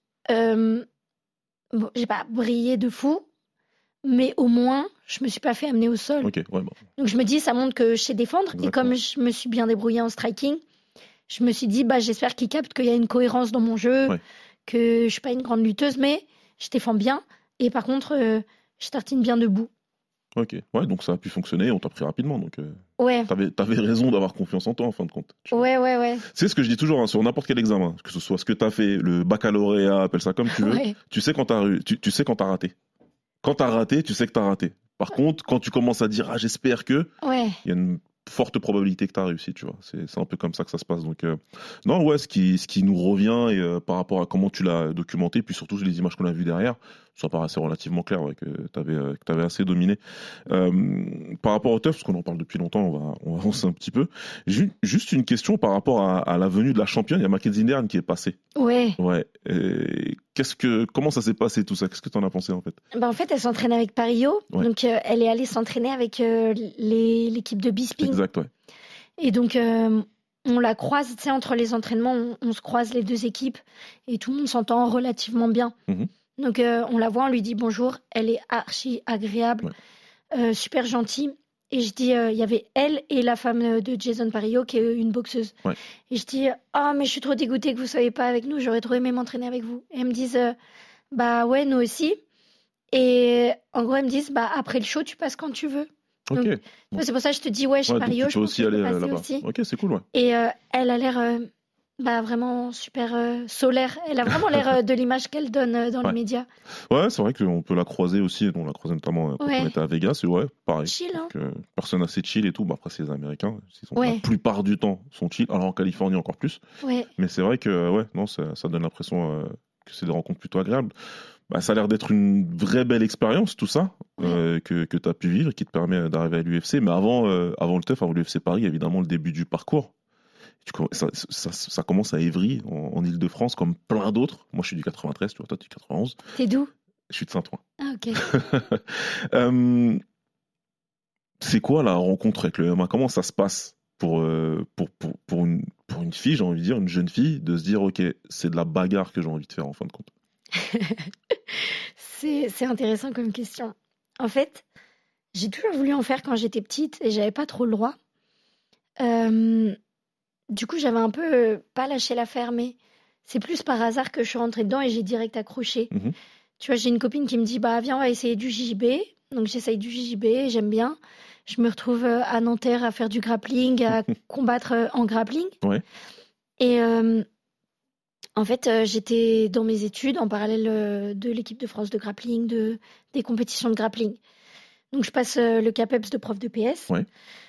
j'ai pas brillé de fou, mais au moins, je me suis pas fait amener au sol. Okay, ouais, bon. Donc je me dis, ça montre que je sais défendre. Exactement. Et comme je me suis bien débrouillée en striking, je me suis dit, j'espère qu'il capte qu'il y a une cohérence dans mon jeu, que je suis pas une grande lutteuse, mais je défends bien. Et par contre, je tartine bien debout. Ok, ouais, donc ça a pu fonctionner, on t'a pris rapidement. Donc, t'avais raison d'avoir confiance en toi en fin de compte. Ouais. C'est ce que je dis toujours sur n'importe quel examen, que ce soit ce que t'as fait, le baccalauréat, appelle ça comme tu veux, tu sais quand t'as raté. Quand t'as raté, tu sais que t'as raté. Par contre, quand tu commences à dire j'espère que, il y a une forte probabilité que tu as réussi, tu vois. C'est un peu comme ça que ça se passe. Donc, non, ouais, ce qui nous revient et par rapport à comment tu l'as documenté, puis surtout les images qu'on a vues derrière, ça paraissait relativement clair, ouais, que tu avais assez dominé. Par rapport au TUF, parce qu'on en parle depuis longtemps, on va avancer un petit peu. Juste une question par rapport à la venue de la championne. Il y a Mackenzie Dern qui est passée. Ouais. Ouais. Comment ça s'est passé tout ça? Qu'est-ce que tu en as pensé en fait? En fait, elle s'entraînait avec Parillo. Ouais. Donc, elle est allée s'entraîner avec l'équipe de Bisping. Exact, ouais. Et donc, on la croise, tu sais, entre les entraînements, on se croise les deux équipes et tout le monde s'entend relativement bien. Mhm. Donc, on la voit, on lui dit bonjour. Elle est archi agréable, super gentille. Et je dis, il y avait elle et la femme de Jason Parillo, qui est une boxeuse. Ouais. Et je dis, mais je suis trop dégoûtée que vous ne soyez pas avec nous. J'aurais trop aimé m'entraîner avec vous. Et elles me disent, bah ouais, nous aussi. Et en gros, elles me disent, bah après le show, tu passes quand tu veux. Ok. Donc, c'est pour ça que je te dis, ouais, chez Parillo, je peux aussi aller là-bas. Aussi. Ok, c'est cool, ouais. Et elle a l'air vraiment super solaire. Elle a vraiment l'air de l'image qu'elle donne dans les médias. Ouais, c'est vrai qu'on peut la croiser aussi. On l'a croisée notamment quand on était à Vegas. Et ouais, pareil. Chill, hein. Personne assez chill et tout. Bah, après, c'est les Américains. La plupart du temps sont chill. Alors en Californie, encore plus. Ouais. Mais c'est vrai que non, ça donne l'impression que c'est des rencontres plutôt agréables. Bah, ça a l'air d'être une vraie belle expérience, tout ça, que tu as pu vivre, qui te permet d'arriver à l'UFC. Mais avant le TUF, avant l'UFC Paris, évidemment, le début du parcours. Ça commence à Évry, en Ile-de-France, comme plein d'autres. Moi, je suis du 93, tu vois, toi, tu es du 91. T'es d'où? Je suis de Saint-Ouen. Ah, ok. C'est quoi la rencontre avec le MMA? Comment ça se passe pour une fille, j'ai envie de dire, une jeune fille, de se dire, ok, c'est de la bagarre que j'ai envie de faire, en fin de compte? C'est intéressant comme question. En fait, j'ai toujours voulu en faire quand j'étais petite et j'avais pas trop le droit. Du coup, j'avais un peu pas lâché l'affaire, mais c'est plus par hasard que je suis rentrée dedans et j'ai direct accroché. Mm-hmm. Tu vois, j'ai une copine qui me dit, bah viens, on va essayer du JJB. Donc j'essaye du JJB, j'aime bien. Je me retrouve à Nanterre à faire du grappling, à combattre en grappling. Ouais. Et en fait, j'étais dans mes études en parallèle de l'équipe de France de grappling, des compétitions de grappling. Donc je passe le CAPEPS de prof de PS. Ouais.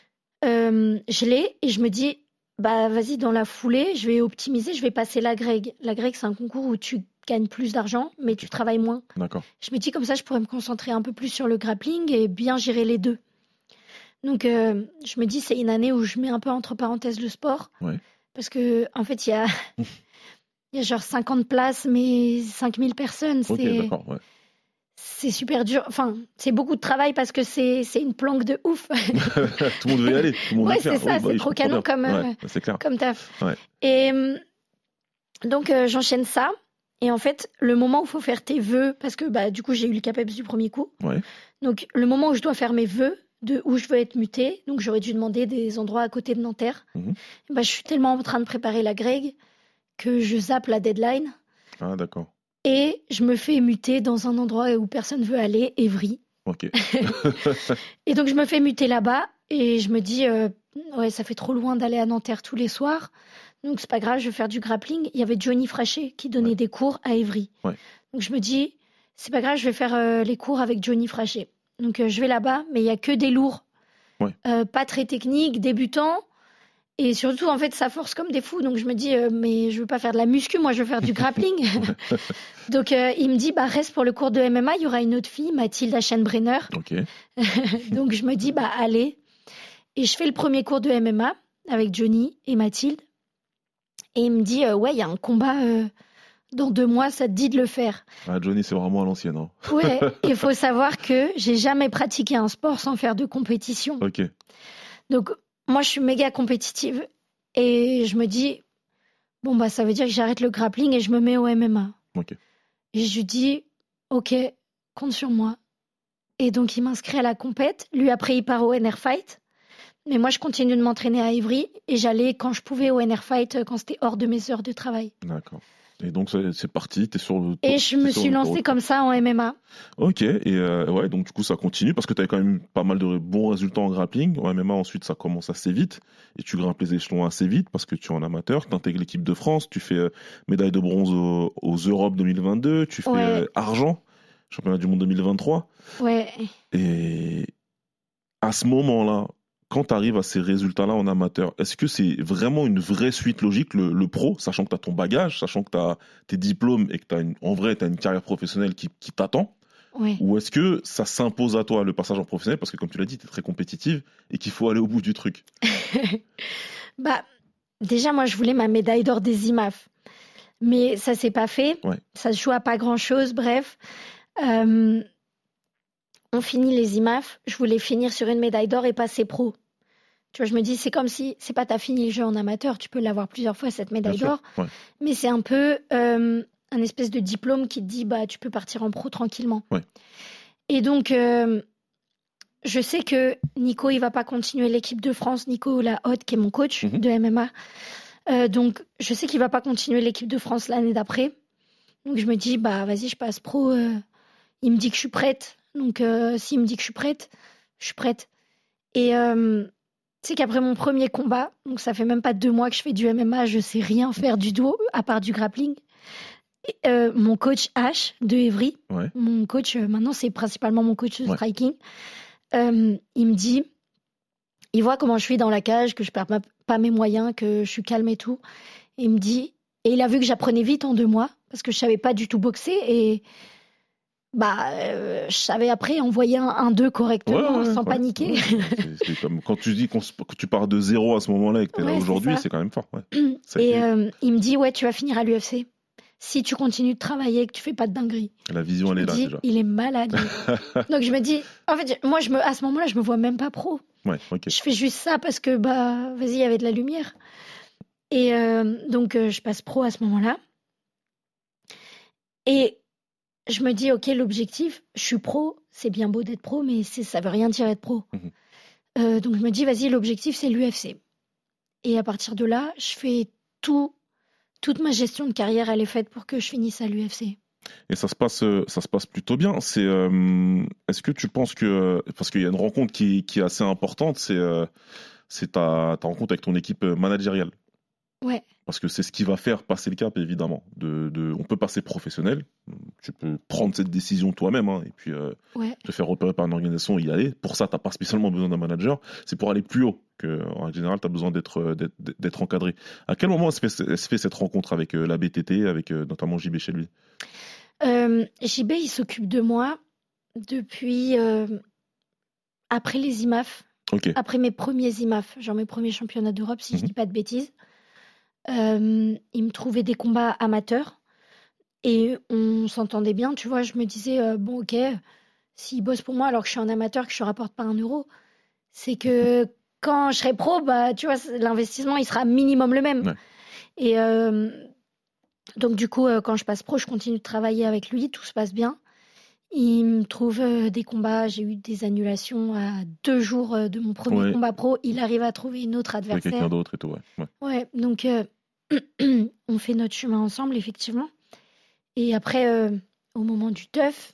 Je l'ai et je me dis, bah vas-y, dans la foulée, je vais optimiser, je vais passer l'AGREG. L'AGREG, c'est un concours où tu gagnes plus d'argent, mais tu travailles moins. D'accord. Je me dis comme ça, je pourrais me concentrer un peu plus sur le grappling et bien gérer les deux. Donc, je me dis, c'est une année où je mets un peu entre parenthèses le sport. Ouais. Parce que, en fait, il y a genre 50 places, mais 5000 personnes. Ok, d'accord, ouais. C'est super dur. Enfin, c'est beaucoup de travail parce que c'est une planque de ouf. Tout le monde veut y aller. Tout le monde veut c'est ça. C'est trop canon comme taf. Ouais. Et donc, j'enchaîne ça. Et en fait, le moment où il faut faire tes vœux, parce que du coup, j'ai eu le CAPEPS du premier coup. Ouais. Donc, le moment où je dois faire mes vœux, de où je veux être mutée, donc j'aurais dû demander des endroits à côté de Nanterre. Je suis tellement en train de préparer la greg que je zappe la deadline. Ah, d'accord. Et je me fais muter dans un endroit où personne veut aller, Évry. Ok. Et donc je me fais muter là-bas et je me dis, ouais, ça fait trop loin d'aller à Nanterre tous les soirs. Donc c'est pas grave, je vais faire du grappling. Il y avait Johnny Frachet qui donnait des cours à Évry. Ouais. Donc je me dis, c'est pas grave, je vais faire les cours avec Johnny Frachet. Donc je vais là-bas, mais il y a que des lourds. Ouais. Pas très techniques, débutants. Et surtout, en fait, ça force comme des fous. Donc, je me dis, mais je veux pas faire de la muscu, moi, je veux faire du grappling. Donc, il me dit, reste pour le cours de MMA. Il y aura une autre fille, Mathilde Aschenbrenner. Okay. Donc, je me dis, allez. Et je fais le premier cours de MMA avec Johnny et Mathilde. Et il me dit, ouais, il y a un combat dans 2 mois, ça te dit de le faire. Ah, Johnny, c'est vraiment à l'ancienne. Hein. Ouais, il faut savoir que j'ai jamais pratiqué un sport sans faire de compétition. Ok. Donc, moi, je suis méga compétitive et je me dis, bon, ça veut dire que j'arrête le grappling et je me mets au MMA. Okay. Et je lui dis, ok, compte sur moi. Et donc, il m'inscrit à la compète. Lui, après, il part au NR Fight. Mais moi, je continue de m'entraîner à Évry et j'allais quand je pouvais au NR Fight, quand c'était hors de mes heures de travail. D'accord. Et donc, c'est parti, t'es sur le... Et je me suis lancée comme ça en MMA. Ok, et ouais, donc du coup, ça continue, parce que t'avais quand même pas mal de bons résultats en grappling. En MMA, ensuite, ça commence assez vite, et tu grimpes les échelons assez vite, parce que tu es en amateur, t'intègres l'équipe de France, tu fais médaille de bronze aux Europes 2022, tu fais argent, championnat du monde 2023. Ouais. Et à ce moment-là, quand tu arrives à ces résultats-là en amateur, est-ce que c'est vraiment une vraie suite logique, le pro, sachant que tu as ton bagage, sachant que tu as tes diplômes et que en vrai, tu as une carrière professionnelle qui t'attend? Ouais. Ou est-ce que ça s'impose à toi, le passage en professionnel, parce que comme tu l'as dit, tu es très compétitive et qu'il faut aller au bout du truc? Bah, déjà, moi, je voulais ma médaille d'or des IMAF. Mais ça s'est pas fait. Ouais. Ça se joue à pas grand-chose. Bref, on finit les IMAF. Je voulais finir sur une médaille d'or et passer pro. Tu vois, je me dis, c'est comme si, c'est pas t'as fini le jeu en amateur, tu peux l'avoir plusieurs fois, cette médaille d'or. Ouais. Mais c'est un peu un espèce de diplôme qui te dit, bah, tu peux partir en pro tranquillement. Ouais. Et donc, je sais que Nico, il va pas continuer l'équipe de France. Nico Lahotte, qui est mon coach de MMA. Donc, je sais qu'il va pas continuer l'équipe de France l'année d'après. Donc, je me dis, bah, vas-y, je passe pro. Il me dit que je suis prête. Donc, s'il me dit que je suis prête, je suis prête. Et tu sais qu'après mon premier combat, donc ça fait même pas 2 mois que je fais du MMA, je sais rien faire du dos, à part du grappling. Et, mon coach H de Evry, Ouais. mon coach, maintenant, c'est principalement mon coach de striking. Il me dit, il voit comment je suis dans la cage, que je perds pas mes moyens, que je suis calme et tout. Et il me dit, et il a vu que j'apprenais vite en 2 mois, parce que je savais pas du tout boxer, et bah, je savais après envoyer un 2 correctement, sans paniquer. Ouais. C'est comme quand tu dis que tu pars de 0 à ce moment-là et que tu es là Ouais, aujourd'hui, c'est ça. c'est quand même fort. Ouais. Et il me dit, ouais, tu vas finir à l'UFC. Si tu continues de travailler et que tu fais pas de dinguerie. La vision, elle est Je me là dis, déjà. il est malade. Donc je me dis, en fait, moi, à ce moment-là, je me vois même pas pro. Ouais, ok. Je fais juste ça parce que, bah, vas-y, il y avait de la lumière. Et donc, je passe pro à ce moment-là. Et je me dis, ok, l'objectif, je suis pro, c'est bien beau d'être pro, mais ça veut rien dire être pro. Donc, je me dis, vas-y, l'objectif, c'est l'UFC. Et à partir de là, je fais toute ma gestion de carrière, elle est faite pour que je finisse à l'UFC. Et ça se passe plutôt bien. Est-ce que tu penses que, parce qu'il y a une rencontre qui est assez importante, c'est ta rencontre avec ton équipe managériale. Ouais. Parce que c'est ce qui va faire passer le cap, évidemment. On peut passer professionnel. Tu peux prendre cette décision toi-même, hein, et puis te faire repérer par une organisation et y aller. Pour ça, tu n'as pas spécialement besoin d'un manager. C'est pour aller plus haut qu'en général, tu as besoin d'être encadré. À quel moment se fait cette rencontre avec la BTT, avec notamment JB chez lui? JB, il s'occupe de moi depuis après les IMAF. Okay. Après mes premiers IMAF, genre mes premiers championnats d'Europe, si je dis pas de bêtises. Il me trouvait des combats amateurs et on s'entendait bien, tu vois. Je me disais, bon, ok, s'il bosse pour moi alors que je suis un amateur, que je ne rapporte pas 1 euro, c'est que quand je serai pro, bah, tu vois, l'investissement, il sera minimum le même. Ouais. Et donc, du coup, quand je passe pro, je continue de travailler avec lui, tout se passe bien. Il me trouve des combats, j'ai eu des annulations à 2 jours de mon premier combat pro. Il arrive à trouver une autre adversaire. Quelqu'un d'autre et tout, Ouais, donc on fait notre chemin ensemble, effectivement. Et après, au moment du teuf,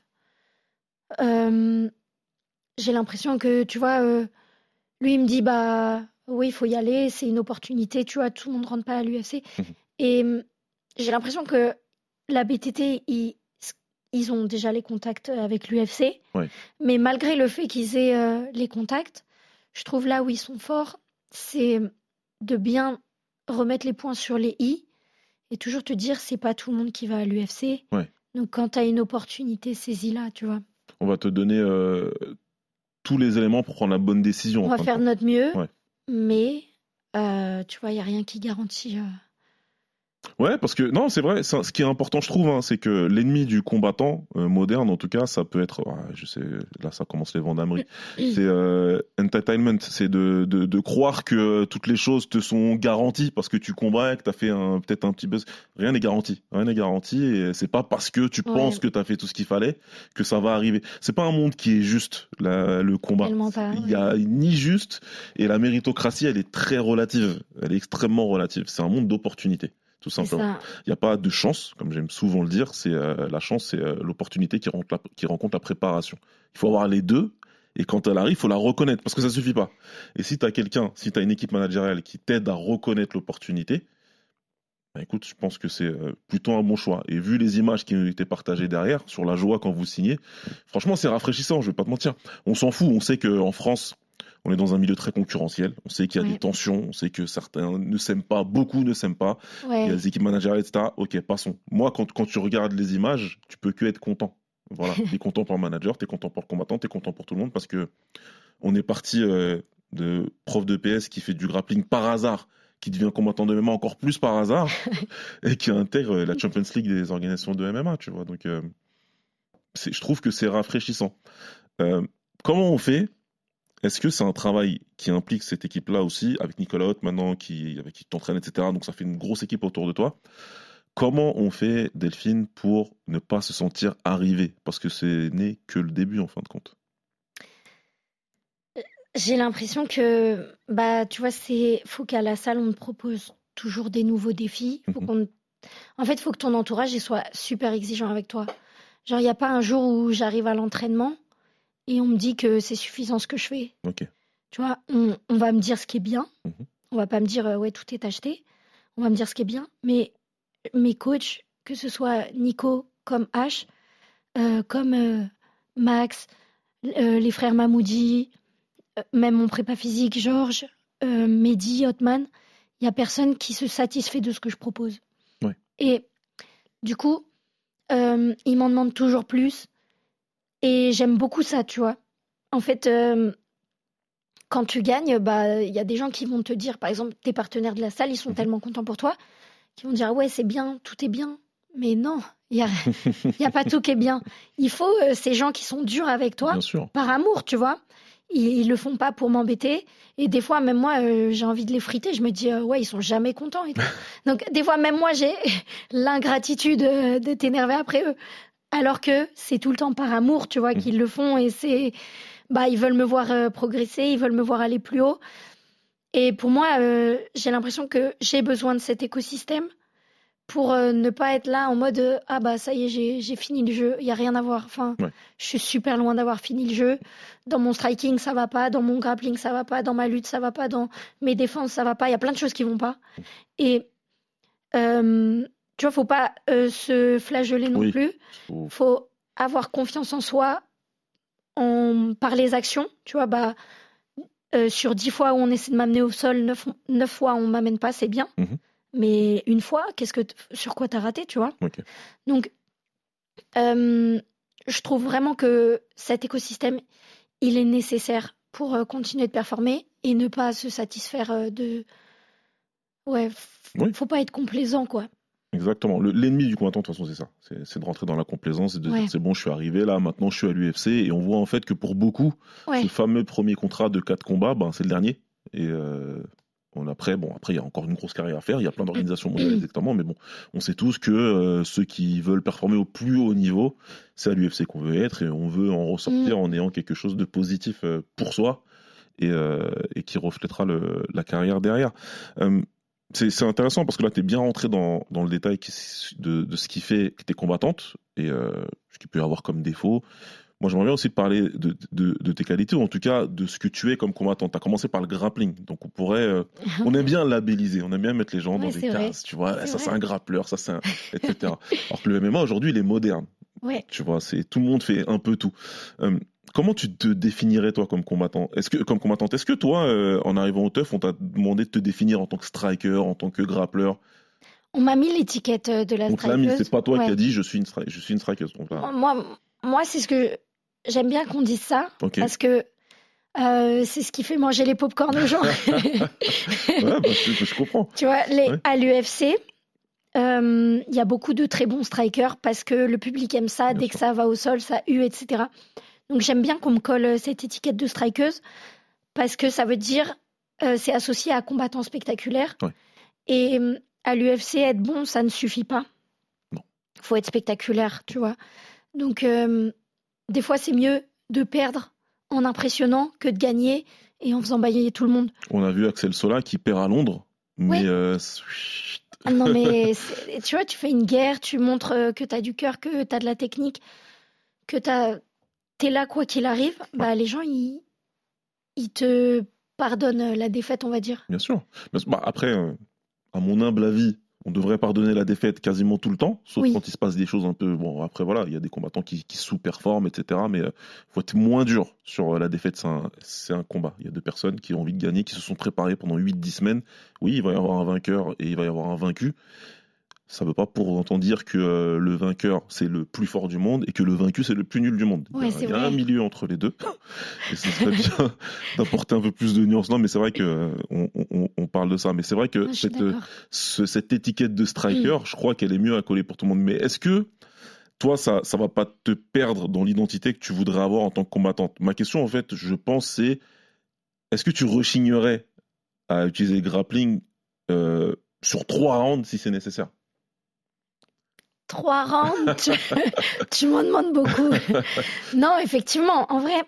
j'ai l'impression que, tu vois, lui, il me dit, bah oui, il faut y aller, c'est une opportunité, tu vois, tout le monde ne rentre pas à l'UFC. Et j'ai l'impression que la BTT, ils ont déjà les contacts avec l'UFC, mais malgré le fait qu'ils aient les contacts, je trouve là où ils sont forts, c'est de bien remettre les points sur les i et toujours te dire c'est pas tout le monde qui va à l'UFC. Donc quand tu as une opportunité, saisis-la, tu vois. On va te donner tous les éléments pour prendre la bonne décision. On va faire de notre mieux, mais tu vois, il n'y a rien qui garantit. Ouais, parce que non, c'est vrai. Ce qui est important, je trouve, hein, c'est que l'ennemi du combattant moderne, en tout cas, ça peut être, je sais, là, ça commence les vendameries. C'est entertainment, c'est de croire que toutes les choses te sont garanties parce que tu combats, que t'as fait peut-être un petit buzz. Rien n'est garanti, et c'est pas parce que tu penses que t'as fait tout ce qu'il fallait que ça va arriver. C'est pas un monde qui est juste le combat. Il y a ni juste, et la méritocratie, elle est très relative, elle est extrêmement relative. C'est un monde d'opportunités. Tout simplement. Il n'y a pas de chance, comme j'aime souvent le dire, c'est la chance, c'est l'opportunité qui rencontre la préparation. Il faut avoir les deux, et quand elle arrive, il faut la reconnaître, parce que ça ne suffit pas. Et si tu as une équipe managériale qui t'aide à reconnaître l'opportunité, bah écoute, je pense que c'est plutôt un bon choix. Et vu les images qui ont été partagées derrière, sur la joie quand vous signez, franchement, c'est rafraîchissant, je ne vais pas te mentir. On s'en fout, on sait qu'en France, On est dans un milieu très concurrentiel. On sait qu'il y a Ouais. des tensions. On sait que certains ne s'aiment pas, beaucoup ne s'aiment pas. Il y a Ouais. des équipes managériales, etc. Ok, passons. Moi, quand tu regardes les images, tu peux que être content. Voilà, t'es content pour le manager, t'es content pour le combattant, t'es content pour tout le monde parce que on est parti de prof de PS qui fait du grappling par hasard, qui devient combattant de MMA encore plus par hasard et qui intègre la Champions League des organisations de MMA, tu vois. Donc, je trouve que c'est rafraîchissant. Comment on fait? Est-ce que c'est un travail qui implique cette équipe-là aussi, avec Nicolas Haute maintenant, avec qui tu t'entraînes, etc. Donc ça fait une grosse équipe autour de toi. Comment on fait, Delphine, pour ne pas se sentir arrivé? Parce que ce n'est que le début, en fin de compte. J'ai l'impression que, tu vois, faut qu'à la salle, on te propose toujours des nouveaux défis. En fait, il faut que ton entourage il soit super exigeant avec toi. Genre, il n'y a pas un jour où j'arrive à l'entraînement et on me dit que c'est suffisant ce que je fais. Ok. Tu vois, on va me dire ce qui est bien. Mhm. On va pas me dire, ouais, tout est acheté. On va me dire ce qui est bien. Mais mes coachs, que ce soit Nico comme H, comme Max, les frères Mamoudi, même mon prépa physique, Georges, Mehdi, Hotman, il n'y a personne qui se satisfait de ce que je propose. Ouais. Et du coup, ils m'en demandent toujours plus. Et j'aime beaucoup ça, tu vois. En fait, quand tu gagnes, il y a des gens qui vont te dire, par exemple, tes partenaires de la salle, ils sont tellement contents pour toi, qui vont dire, ouais, c'est bien, tout est bien. Mais non, il y a pas tout qui est bien. Il faut ces gens qui sont durs avec toi, Bien sûr. par amour, tu vois. Ils le font pas pour m'embêter. Et des fois, même moi, j'ai envie de les friter. Je me dis, ouais, ils sont jamais contents. Et tout. Donc, des fois, même moi, j'ai l'ingratitude de t'énerver après eux. Alors que c'est tout le temps par amour, tu vois, qu'ils le font. Et ils veulent me voir progresser, ils veulent me voir aller plus haut. Et pour moi, j'ai l'impression que j'ai besoin de cet écosystème pour ne pas être là en mode ça y est, j'ai fini le jeu, il n'y a rien à voir. Enfin, Ouais. je suis super loin d'avoir fini le jeu. Dans mon striking, ça va pas. Dans mon grappling, ça va pas. Dans ma lutte, ça va pas. Dans mes défenses, ça va pas. Il y a plein de choses qui vont pas. Et tu vois, faut pas se flageller non Oui. plus. Faut avoir confiance en soi par les actions. Tu vois, sur 10 fois où on essaie de m'amener au sol, 9 fois on m'amène pas, c'est bien. Mhm. Mais une fois, sur quoi t'as raté, tu vois? Ok. Donc, je trouve vraiment que cet écosystème, il est nécessaire pour continuer de performer et ne pas se satisfaire de... Ouais, Oui. faut pas être complaisant, quoi. Exactement. L'ennemi du combattant, de toute façon, c'est ça. C'est de rentrer dans la complaisance et de Ouais. dire c'est bon, je suis arrivé là, maintenant je suis à l'UFC. Et on voit en fait que pour beaucoup, Ouais. ce fameux premier contrat de 4 combats, c'est le dernier. Et après, il y a encore une grosse carrière à faire. Il y a plein d'organisations mondiales, exactement. Mais bon, on sait tous que ceux qui veulent performer au plus haut niveau, c'est à l'UFC qu'on veut être. Et on veut en ressortir en ayant quelque chose de positif pour soi et qui reflètera la carrière derrière. C'est intéressant parce que là, tu es bien rentré dans le détail de ce qui fait que tu es combattante et ce qu'il peut y avoir comme défaut. Moi, j'aimerais bien aussi te parler de tes qualités, ou en tout cas de ce que tu es comme combattante. Tu as commencé par le grappling, donc on aime bien labelliser, on aime bien mettre les gens dans Ouais, des c'est vrai. cases, tu vois, C'est ça vrai. c'est un grappleur, ça c'est un... etc. Alors que le MMA aujourd'hui, il est moderne, Ouais. tu vois, tout le monde fait un peu tout. Comment tu te définirais toi comme combattante? Est-ce que toi, en arrivant au TUF, on t'a demandé de te définir en tant que striker, en tant que grappleur? On m'a mis l'étiquette de la On te l'a mis, strikeuse. c'est pas toi Ouais. qui as dit je suis une strikeuse. Donc là, Moi, c'est ce que... J'aime bien qu'on dise ça, ok. parce que c'est ce qui fait manger les pop-corn aux gens. Ouais, je comprends. Tu vois, Ouais. à l'UFC, il y a beaucoup de très bons strikers parce que le public aime ça. Bien Dès sûr. que ça va au sol, ça hue, etc. Donc j'aime bien qu'on me colle cette étiquette de strikeuse parce que ça veut dire c'est associé à combattant spectaculaire. Ouais. Et à l'UFC, être bon, ça ne suffit pas. Non. Faut être spectaculaire, tu vois. Donc des fois, c'est mieux de perdre en impressionnant que de gagner et en faisant bailler tout le monde. On a vu Axel Sola qui perd à Londres, mais Ah non, mais tu vois, tu fais une guerre, tu montres que tu as du cœur, que tu as de la technique, que t'es là quoi qu'il arrive. Les gens, ils te pardonnent la défaite, on va dire. bien sûr. Après, à mon humble avis, on devrait pardonner la défaite quasiment tout le temps, sauf Oui. quand il se passe des choses un peu. Bon, après, voilà, il y a des combattants qui sous-performent, etc. Mais faut être moins dur sur la défaite. C'est un combat. Il y a 2 personnes qui ont envie de gagner, qui se sont préparées pendant 8-10 semaines. Oui, il va y avoir un vainqueur et il va y avoir un vaincu. Ça ne veut pas pour autant dire que le vainqueur, c'est le plus fort du monde et que le vaincu, c'est le plus nul du monde. Ouais, il c'est y a vrai. un milieu entre les deux. Et ce serait bien d'apporter un peu plus de nuances. Non, mais c'est vrai que on parle de ça. Mais c'est vrai que Je suis d'accord. cette étiquette de striker, je crois qu'elle est mieux à coller pour tout le monde. Mais est-ce que toi, ça va pas te perdre dans l'identité que tu voudrais avoir en tant que combattante? Ma question, en fait, je pense, c'est est-ce que tu rechignerais à utiliser le grappling sur 3 rounds si c'est nécessaire? 3 rounds, tu m'en demandes beaucoup. Non, effectivement, en vrai,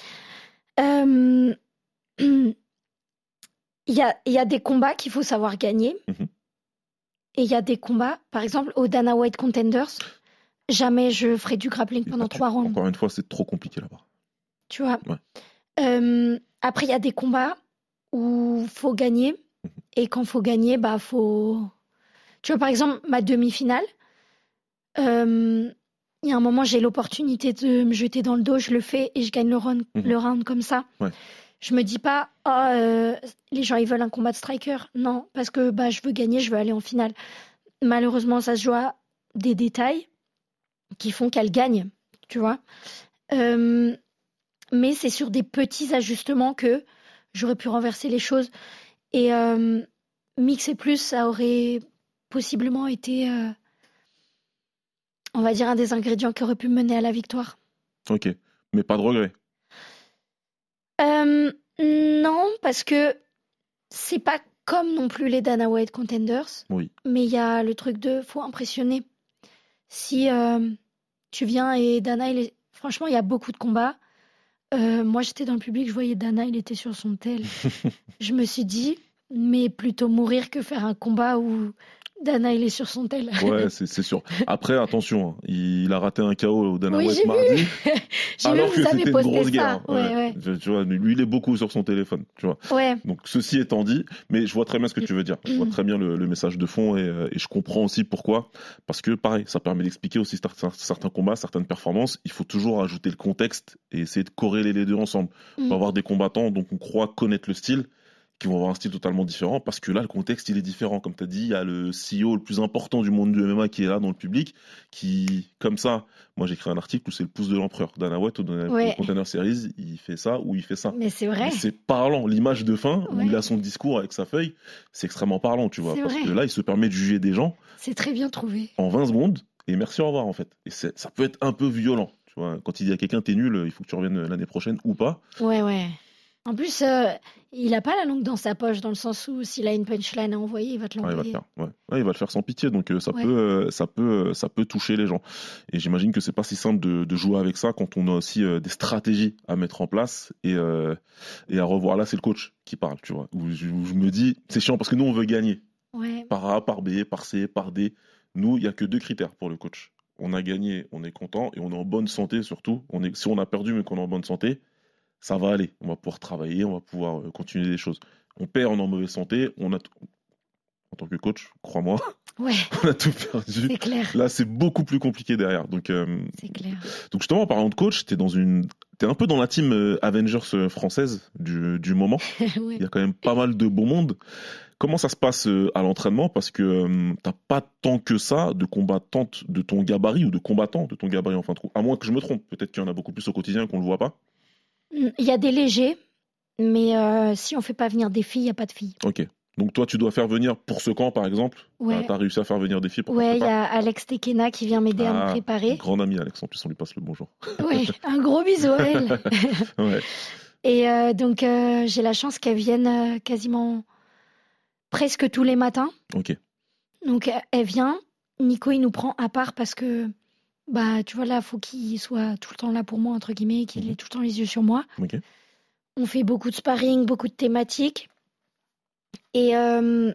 il y a des combats qu'il faut savoir gagner. Mhm. Et il y a des combats, par exemple, au Dana White Contenders, jamais je ferai du grappling pendant 3 rounds. Encore une fois, c'est trop compliqué là-bas. Tu vois. Ouais. Après, il y a des combats où faut gagner. Et quand faut gagner, bah faut. Tu vois, par exemple, ma demi-finale, il y a un moment, j'ai l'opportunité de me jeter dans le dos, je le fais et je gagne le round comme ça. Ouais. Je me dis pas, les gens ils veulent un combat de striker. Non, parce que bah, je veux gagner, je veux aller en finale. Malheureusement, ça se joue à des détails qui font qu'elle gagne, tu vois. Mais c'est sur des petits ajustements que j'aurais pu renverser les choses. Et mixer plus, ça aurait possiblement été, on va dire, un des ingrédients qui aurait pu mener à la victoire. Ok, mais pas de regret. Non, parce que c'est pas comme non plus les Dana White Contenders. Oui. Mais il y a le truc de faut impressionner. Si tu viens et Dana, franchement, il y a beaucoup de combats. Moi, j'étais dans le public, je voyais Dana, il était sur son tel. Je me suis dit, mais plutôt mourir que faire un combat où Dana, il est sur son tel. Ouais, c'est sûr. Après, attention, hein, il a raté un KO au Dana Oui, White j'ai mardi. J'ai Alors vu, que vous avez c'était une posté grosse ça. guerre. Ouais. Tu vois, lui, il est beaucoup sur son téléphone. Tu vois. Ouais. Donc, ceci étant dit, mais je vois très bien ce que tu veux dire. Je vois très bien le message de fond et je comprends aussi pourquoi. Parce que, pareil, ça permet d'expliquer aussi certains combats, certaines performances. Il faut toujours ajouter le contexte et essayer de corréler les deux ensemble. On va avoir des combattants dont on croit connaître le style, qui vont avoir un style totalement différent, parce que là, le contexte, il est différent. Comme tu as dit, il y a le CEO le plus important du monde du MMA qui est là dans le public, qui, comme ça, moi j'ai écrit un article où c'est le pouce de l'empereur. Dana White, au Contender Series, il fait ça ou il fait ça. Mais c'est vrai. Mais c'est parlant. L'image de fin, où Ouais. il a son discours avec sa feuille, c'est extrêmement parlant, tu vois. C'est Parce vrai. que là, il se permet de juger des gens C'est très bien trouvé. en 20 secondes, et merci, au revoir, en fait. Et ça peut être un peu violent. Tu vois, quand il dit à quelqu'un, t'es nul, il faut que tu reviennes l'année prochaine ou pas. Ouais. En plus, il a pas la langue dans sa poche, dans le sens où s'il a une punchline à envoyer, il va te Ouais, il va le l'envoyer. faire. Ouais, il va le faire sans pitié, donc ça Ouais. peut toucher les gens. Et j'imagine que c'est pas si simple de jouer avec ça quand on a aussi des stratégies à mettre en place et à revoir. Là, c'est le coach qui parle, tu vois. Où je me dis, c'est chiant parce que nous, on veut gagner Ouais. par A, par B, par C, par D. Nous, il y a que 2 critères pour le coach. On a gagné, on est content et on est en bonne santé surtout. Si on a perdu mais qu'on est en bonne santé, ça va aller. On va pouvoir travailler, on va pouvoir continuer des choses. On perd, on est en mauvaise santé. En tant que coach, crois-moi, Ouais, on a tout perdu. c'est clair. Là, c'est beaucoup plus compliqué derrière. Donc C'est clair. justement, en parlant de coach, t'es un peu dans la team Avengers française du moment. Ouais. Il y a quand même pas mal de beau monde. Comment ça se passe à l'entraînement? Parce que t'as pas tant que ça de combattantes de ton gabarit ou de combattants de ton gabarit en fin de compte. À moins que je me trompe. Peut-être qu'il y en a beaucoup plus au quotidien qu'on le voit pas. Il y a des légers, mais si on fait pas venir des filles, il n'y a pas de filles. Ok. Donc toi, tu dois faire venir pour ce camp, par exemple. Ouais. T'as réussi à faire venir des filles pour Ouais, ta il y prépa? a Alex Tekena qui vient m'aider à me préparer. Grand ami Alex, en plus on lui passe le bonjour. Ouais, un gros bisou à elle. Ouais. Et donc, j'ai la chance qu'elle vienne quasiment presque tous les matins. Ok. Donc, elle vient. Nico, il nous prend à part parce que, bah, tu vois, là, il faut qu'il soit tout le temps là pour moi, entre guillemets, qu'il ait tout le temps les yeux sur moi. Ok. On fait beaucoup de sparring, beaucoup de thématiques. Et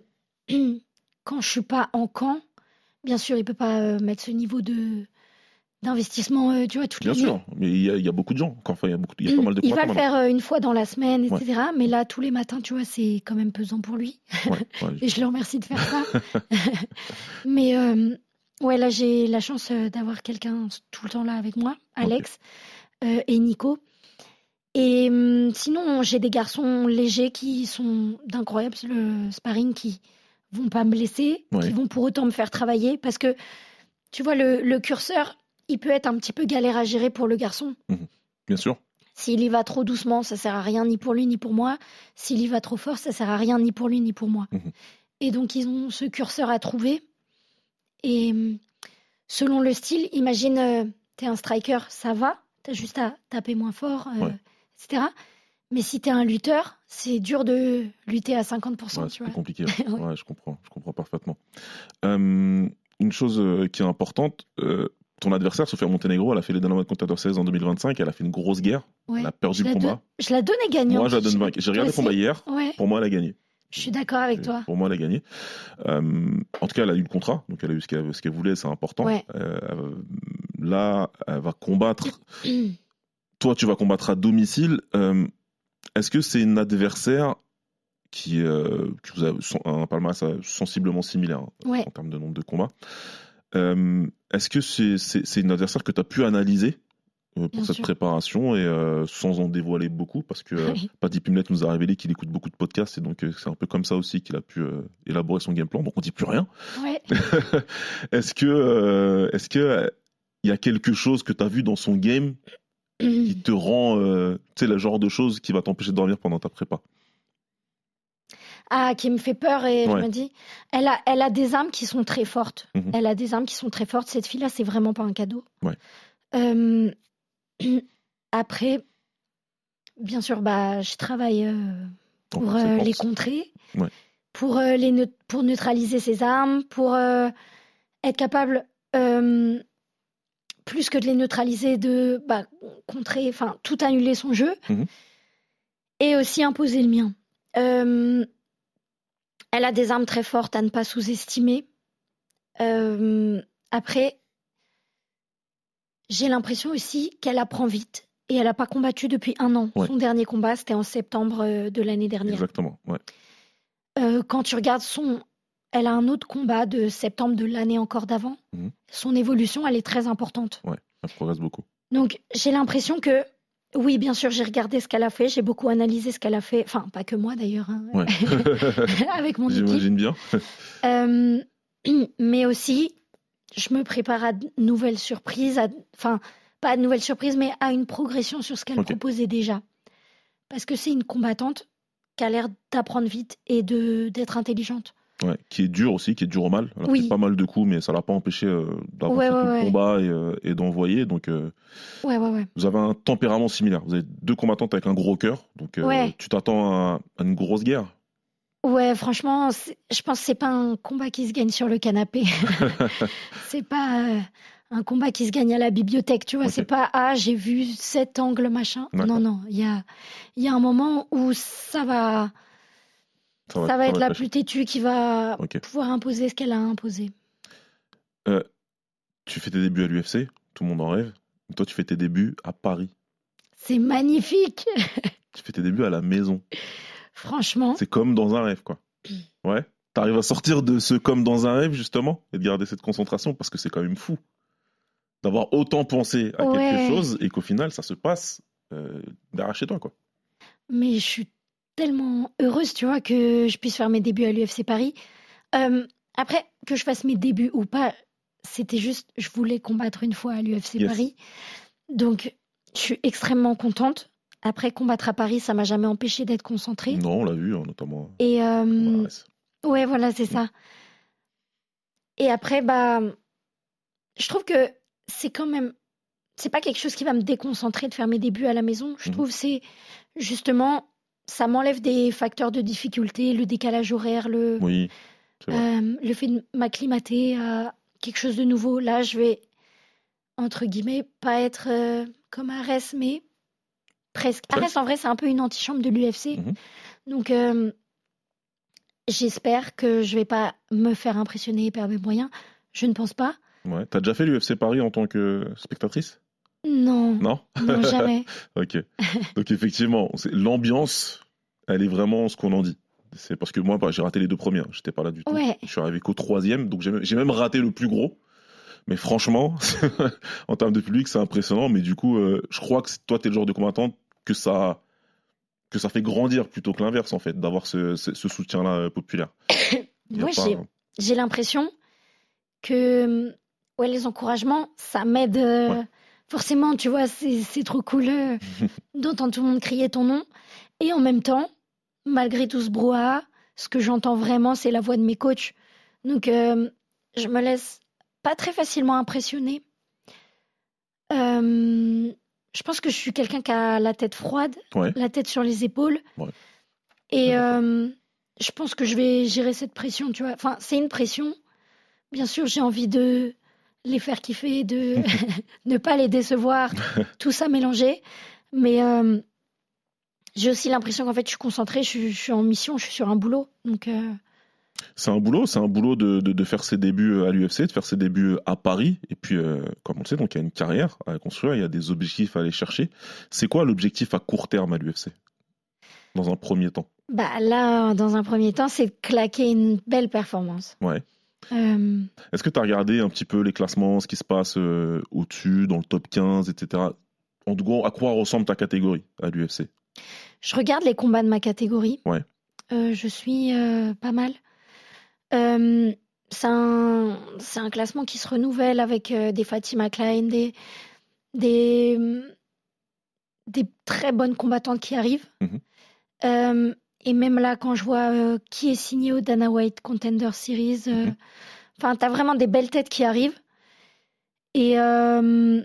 quand je suis pas en camp, bien sûr, il peut pas mettre ce niveau de d'investissement, tu vois, toutes Bien les sûr, mais il y a beaucoup de gens. Enfin, il y a pas mal de Il va combattants le faire une fois dans la semaine, etc. Mais là, tous les matins, tu vois, c'est quand même pesant pour lui. Ouais, Et je le remercie de faire ça. Mais là, j'ai la chance d'avoir quelqu'un tout le temps là avec moi, Alex et Nico. Et sinon, j'ai des garçons légers qui sont d'incroyables sparring, qui vont pas me blesser, qui vont pour autant me faire travailler. Parce que, tu vois, le curseur, il peut être un petit peu galère à gérer pour le garçon. Bien sûr. S'il y va trop doucement, ça sert à rien ni pour lui ni pour moi. S'il y va trop fort, ça sert à rien ni pour lui ni pour moi. Et donc, ils ont ce curseur à trouver. Et selon le style, imagine, t'es un striker, ça va. T'as juste à taper moins fort, etc. Mais si t'es un lutteur, c'est dur de lutter à 50%. C'est compliqué. Ouais, je comprends parfaitement. Une chose qui est importante, ton adversaire, Sofia Montenegro, elle a fait les Dynamite Contender Series en 2025, elle a fait une grosse guerre, elle a perdu le combat. Je la donnais gagnante. Moi, je la donne vainqueur. J'ai regardé le combat hier, pour moi, elle a gagné. Je suis d'accord avec toi. Pour moi, elle a gagné. En tout cas, elle a eu le contrat, donc elle a eu ce qu'elle voulait, c'est important. Là, elle va combattre. Toi, tu vas combattre à domicile. Est-ce que c'est une adversaire qui vous a un palmarès sensiblement similaire en termes de nombre de combats? Est-ce que c'est une adversaire que tu as pu analyser pour cette préparation et sans en dévoiler beaucoup, parce que Paddy Pimblett nous a révélé qu'il écoute beaucoup de podcasts et donc c'est un peu comme ça aussi qu'il a pu élaborer son game plan, donc on dit plus rien. Est-ce que il y a quelque chose que tu as vu dans son game qui te rend tu sais, le genre de choses qui va t'empêcher de dormir pendant ta prépa? Qui me fait peur, et je me dis, elle a des armes qui sont très fortes. Elle a des armes qui sont très fortes. Cette fille-là, c'est vraiment pas un cadeau. Après, bien sûr, je travaille pour les contrer, pour neutraliser ses armes, pour être capable, plus que de les neutraliser, de contrer, enfin, tout annuler son jeu, et aussi imposer le mien. Elle a des armes très fortes à ne pas sous-estimer. Après, j'ai l'impression aussi qu'elle apprend vite. Et elle n'a pas combattu depuis 1 an. Son dernier combat, c'était en septembre de l'année dernière. Exactement, quand tu regardes elle a un autre combat de septembre de l'année encore d'avant. Son évolution, elle est très importante. Elle progresse beaucoup. Donc, j'ai l'impression que, oui, bien sûr, j'ai regardé ce qu'elle a fait. J'ai beaucoup analysé ce qu'elle a fait. Enfin, pas que moi, d'ailleurs. Avec mon équipe. J'imagine bien. Mais aussi, je me prépare à de nouvelles surprises. Enfin, pas à de nouvelles surprises, mais à une progression sur ce qu'elle proposait déjà. Parce que c'est une combattante qui a l'air d'apprendre vite et d'être intelligente. Qui est dure aussi, qui est dure au mal. Elle a fait pas mal de coups, mais ça l'a pas empêché d'avoir le combat et d'envoyer. Donc, vous avez un tempérament similaire. Vous avez 2 combattantes avec un gros cœur. Donc, tu t'attends à une grosse guerre. Ouais, franchement, je pense que c'est pas un combat qui se gagne sur le canapé. C'est pas un combat qui se gagne à la bibliothèque, tu vois. C'est pas j'ai vu cet angle, machin. Non. Il y a un moment où ça va être la plus têtue qui va pouvoir imposer ce qu'elle a imposé. Tu fais tes débuts à l'UFC, tout le monde en rêve. Toi, tu fais tes débuts à Paris. C'est magnifique. Tu fais tes débuts à la maison. Franchement. C'est comme dans un rêve, quoi. Ouais. T'arrives à sortir de ce comme dans un rêve, justement, et de garder cette concentration, parce que c'est quand même fou d'avoir autant pensé à quelque chose et qu'au final, ça se passe derrière chez toi, quoi. Mais je suis tellement heureuse, tu vois, que je puisse faire mes débuts à l'UFC Paris. Après, que je fasse mes débuts ou pas, c'était juste, je voulais combattre une fois à l'UFC Paris. Donc, je suis extrêmement contente. Après, combattre à Paris, ça m'a jamais empêché d'être concentrée. Non, on l'a vu, notamment. Et ouais, voilà, c'est ça. Et après, je trouve que c'est quand même, c'est pas quelque chose qui va me déconcentrer de faire mes débuts à la maison. Je trouve que c'est justement, ça m'enlève des facteurs de difficulté, le décalage horaire, le fait de m'acclimater à quelque chose de nouveau. Là, je vais, entre guillemets, pas être comme Arès, mais presque. Arès, en vrai, c'est un peu une antichambre de l'UFC. Donc, j'espère que je vais pas me faire impressionner et perdre mes moyens. Je ne pense pas. Ouais. T'as déjà fait l'UFC Paris en tant que spectatrice? Non, Non? non, jamais. Ok. Donc effectivement, l'ambiance, elle est vraiment ce qu'on en dit. C'est parce que moi, j'ai raté les 2 premiers. J'étais pas là du tout. Ouais. Je suis arrivé qu'au 3e, donc j'ai même raté le plus gros. Mais franchement, en termes de public, c'est impressionnant. Mais du coup, je crois que toi, t'es le genre de combattante que ça fait grandir plutôt que l'inverse, en fait, d'avoir ce soutien-là populaire. Moi, j'ai l'impression que les encouragements, ça m'aide. Forcément, tu vois, c'est trop cool d'entendre tout le monde crier ton nom. Et en même temps, malgré tout ce brouhaha, ce que j'entends vraiment, c'est la voix de mes coachs. Donc, je me laisse pas très facilement impressionner. Je pense que je suis quelqu'un qui a la tête froide, la tête sur les épaules. Ouais. Et je pense que je vais gérer cette pression, tu vois. Enfin, c'est une pression. Bien sûr, j'ai envie de les faire kiffer, de ne pas les décevoir, tout ça mélangé. Mais j'ai aussi l'impression qu'en fait, je suis concentrée, je suis en mission, je suis sur un boulot. Donc, c'est un boulot de faire ses débuts à l'UFC, de faire ses débuts à Paris. Et puis, comme on le sait, donc il y a une carrière à construire, il y a des objectifs à aller chercher. C'est quoi l'objectif à court terme à l'UFC, dans un premier temps? Bah là, dans un premier temps, c'est de claquer une belle performance. Ouais. Est-ce que tu as regardé un petit peu les classements, ce qui se passe au-dessus, dans le top 15, etc. En gros, à quoi ressemble ta catégorie à l'UFC? Je regarde les combats de ma catégorie. Ouais. Je suis pas mal. C'est un classement qui se renouvelle avec des Fatima Klein, des très bonnes combattantes qui arrivent. Mm-hmm. Et même là, quand je vois qui est signé au Dana White Contender Series, t'as vraiment des belles têtes qui arrivent. Et je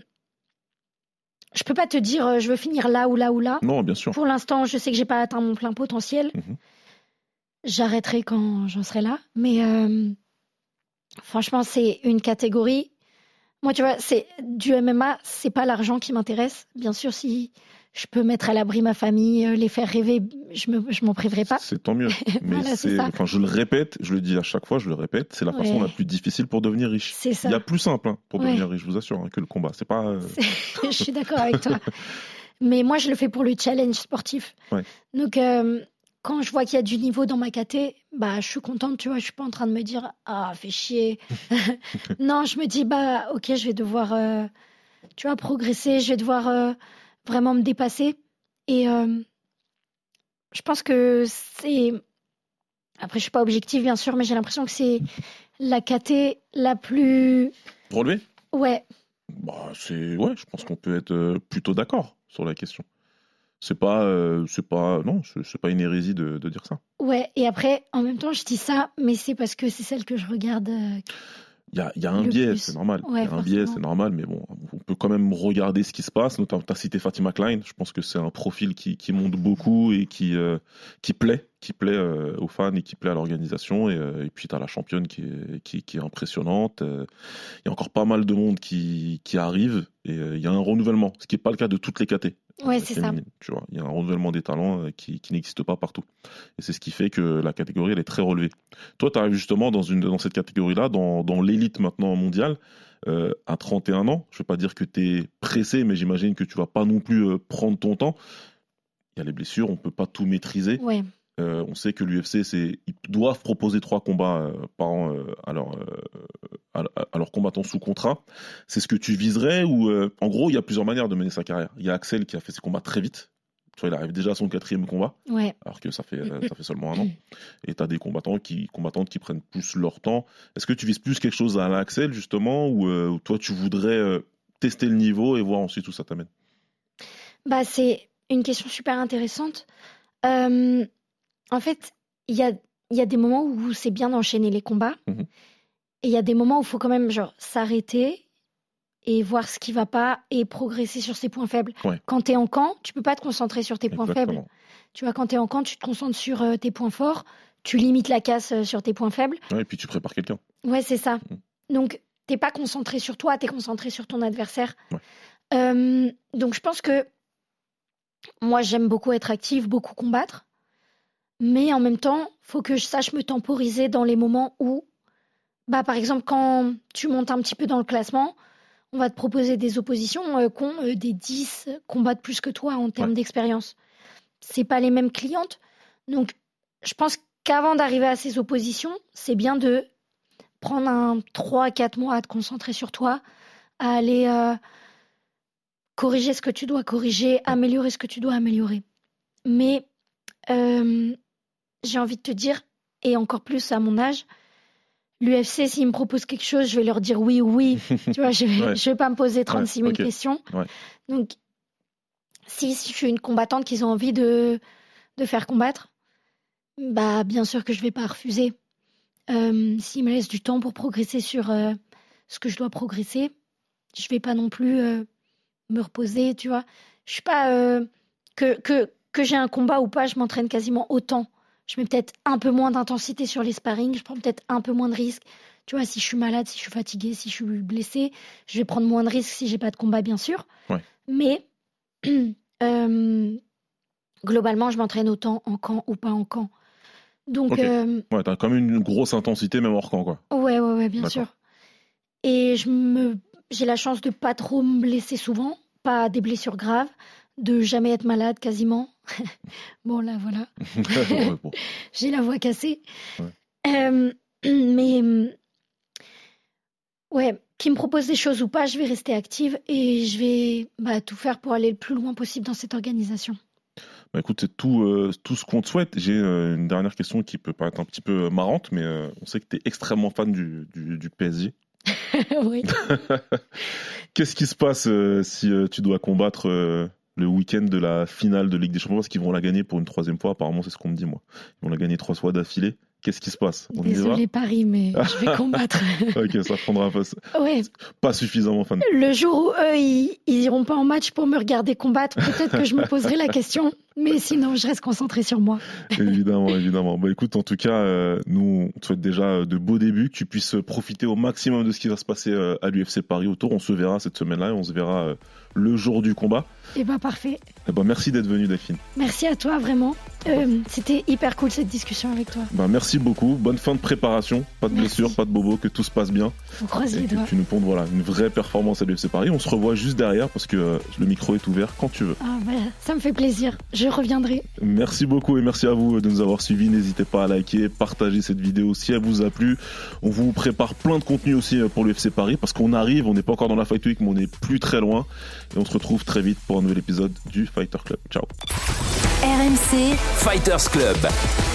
peux pas te dire je veux finir là ou là ou là. Non, bien sûr. Pour l'instant, je sais que j'ai pas atteint mon plein potentiel. Mm-hmm. J'arrêterai quand j'en serai là. Mais franchement, c'est une catégorie. Moi, tu vois, c'est du MMA, c'est pas l'argent qui m'intéresse. Bien sûr, si je peux mettre à l'abri ma famille, les faire rêver, je m'en priverai pas. C'est tant mieux. Mais voilà, c'est ça. Enfin, je le répète, je le dis à chaque fois, je le répète, c'est la façon la plus difficile pour devenir riche. C'est ça. Il y a plus simple pour devenir riche, je vous assure, que le combat. C'est pas. Je suis d'accord avec toi. Mais moi, je le fais pour le challenge sportif. Ouais. Donc, quand je vois qu'il y a du niveau dans ma caté, je suis contente, tu vois. Je suis pas en train de me dire fais chier. Non, je me dis ok, je vais devoir, tu vois, progresser. Je vais devoir vraiment me dépasser. Et je pense que c'est. Après, je suis pas objective, bien sûr, mais j'ai l'impression que c'est la caté la plus. Relevée ? Ouais. Je pense qu'on peut être plutôt d'accord sur la question. C'est pas une hérésie de dire ça. Ouais, et après, en même temps, je dis ça, mais c'est parce que c'est celle que je regarde. Il y a un biais, c'est normal. Ouais, il y a un biais, c'est normal, mais bon, on peut quand même regarder ce qui se passe. Notamment, tu as cité Fatima Klein. Je pense que c'est un profil qui monte beaucoup et qui plaît aux fans et qui plaît à l'organisation. Et puis, tu as la championne qui est impressionnante. Il y a encore pas mal de monde qui arrive et il y a un renouvellement, ce qui n'est pas le cas de toutes les KT. Ouais, c'est ça. Tu vois, il y a un renouvellement des talents qui n'existe pas partout. Et c'est ce qui fait que la catégorie, elle est très relevée. Toi, tu arrives justement dans cette catégorie-là, dans l'élite maintenant mondiale, à 31 ans. Je ne veux pas dire que tu es pressé, mais j'imagine que tu ne vas pas non plus prendre ton temps. Il y a les blessures, on ne peut pas tout maîtriser. Ouais. On sait que l'UFC, ils doivent proposer 3 combats par an à leurs combattants sous contrat. C'est ce que tu viserais ou en gros, il y a plusieurs manières de mener sa carrière. Il y a Axel qui a fait ses combats très vite. Tu vois, il arrive déjà à son 4e combat, alors que ça fait seulement un an. Et tu as des combattantes qui prennent plus leur temps. Est-ce que tu vises plus quelque chose à l'Axel, justement, ou toi, tu voudrais tester le niveau et voir ensuite où ça t'amène? C'est une question super intéressante. En fait, il y a des moments où c'est bien d'enchaîner les combats. Mm-hmm. Et il y a des moments où il faut quand même s'arrêter et voir ce qui ne va pas et progresser sur ses points faibles. Ouais. Quand tu es en camp, tu ne peux pas te concentrer sur tes points faibles. Tu vois, quand tu es en camp, tu te concentres sur tes points forts, tu limites la casse sur tes points faibles. Ouais, et puis tu prépares quelqu'un. Ouais, c'est ça. Donc, tu n'es pas concentré sur toi, tu es concentré sur ton adversaire. Ouais. Donc, je pense que moi, j'aime beaucoup être active, beaucoup combattre. Mais en même temps, il faut que je sache me temporiser dans les moments où Bah, par exemple, quand tu montes un petit peu dans le classement, on va te proposer des oppositions qui ont des 10 combats de plus que toi en termes d'expérience. C'est pas les mêmes clientes. Donc, je pense qu'avant d'arriver à ces oppositions, c'est bien de prendre 3-4 mois à te concentrer sur toi, à aller corriger ce que tu dois corriger, améliorer ce que tu dois améliorer. Mais j'ai envie de te dire, et encore plus à mon âge, l'UFC, s'ils me proposent quelque chose, je vais leur dire oui ou oui. Tu vois, je vais pas me poser 36 000 questions. Ouais. Donc, si je suis une combattante qu'ils ont envie de faire combattre, bah, bien sûr que je vais pas refuser. S'ils me laissent du temps pour progresser sur ce que je dois progresser, je vais pas non plus me reposer, tu vois. Je suis pas... que j'ai un combat ou pas, je m'entraîne quasiment autant. Je mets peut-être un peu moins d'intensité sur les sparring, je prends peut-être un peu moins de risques. Tu vois, si je suis malade, si je suis fatiguée, si je suis blessée, je vais prendre moins de risques si j'ai pas de combat, bien sûr. Ouais. Mais globalement, je m'entraîne autant en camp ou pas en camp. Donc, ouais, t'as quand même une grosse intensité, même hors camp, quoi. Ouais, bien sûr. Et j'ai la chance de pas trop me blesser souvent, pas des blessures graves, de jamais être malade quasiment. Bon, là, voilà. Bon. J'ai la voix cassée. Ouais. Mais, ouais, qui me propose des choses ou pas, je vais rester active et je vais tout faire pour aller le plus loin possible dans cette organisation. Bah écoute, c'est tout ce qu'on te souhaite. J'ai une dernière question qui peut paraître un petit peu marrante, mais on sait que tu es extrêmement fan du PSG. Oui. Qu'est-ce qui se passe si tu dois combattre le week-end de la finale de Ligue des Champions, parce qu'ils vont la gagner pour une 3e fois, apparemment c'est ce qu'on me dit moi. Ils vont la gagner 3 fois d'affilée. Qu'est-ce qui se passe? Désolé Paris, mais je vais combattre. Ok, ça prendra pas suffisamment fan. Le jour où eux, ils iront pas en match pour me regarder combattre, peut-être que je me poserai la question, mais sinon je reste concentrée sur moi. Évidemment. Bah écoute, en tout cas, nous on te souhaite déjà de beaux débuts, que tu puisses profiter au maximum de ce qui va se passer à l'UFC Paris autour. On se verra cette semaine-là et on se verra le jour du combat. Et bah parfait. Et bah merci d'être venu, Delphine. Merci à toi, vraiment. C'était hyper cool cette discussion avec toi. Bah merci beaucoup. Bonne fin de préparation. Pas de blessure, pas de bobo, que tout se passe bien. On croise les doigts. Que tu nous pondes une vraie performance à l'UFC Paris. On se revoit juste derrière parce que le micro est ouvert quand tu veux. Ah bah, ça me fait plaisir. Je reviendrai. Merci beaucoup et merci à vous de nous avoir suivis. N'hésitez pas à liker, partager cette vidéo si elle vous a plu. On vous prépare plein de contenu aussi pour l'UFC Paris parce qu'on arrive, on n'est pas encore dans la Fight Week, mais on n'est plus très loin. Et on se retrouve très vite pour un nouvel épisode du Fighter Club. Ciao. RMC Fighters Club.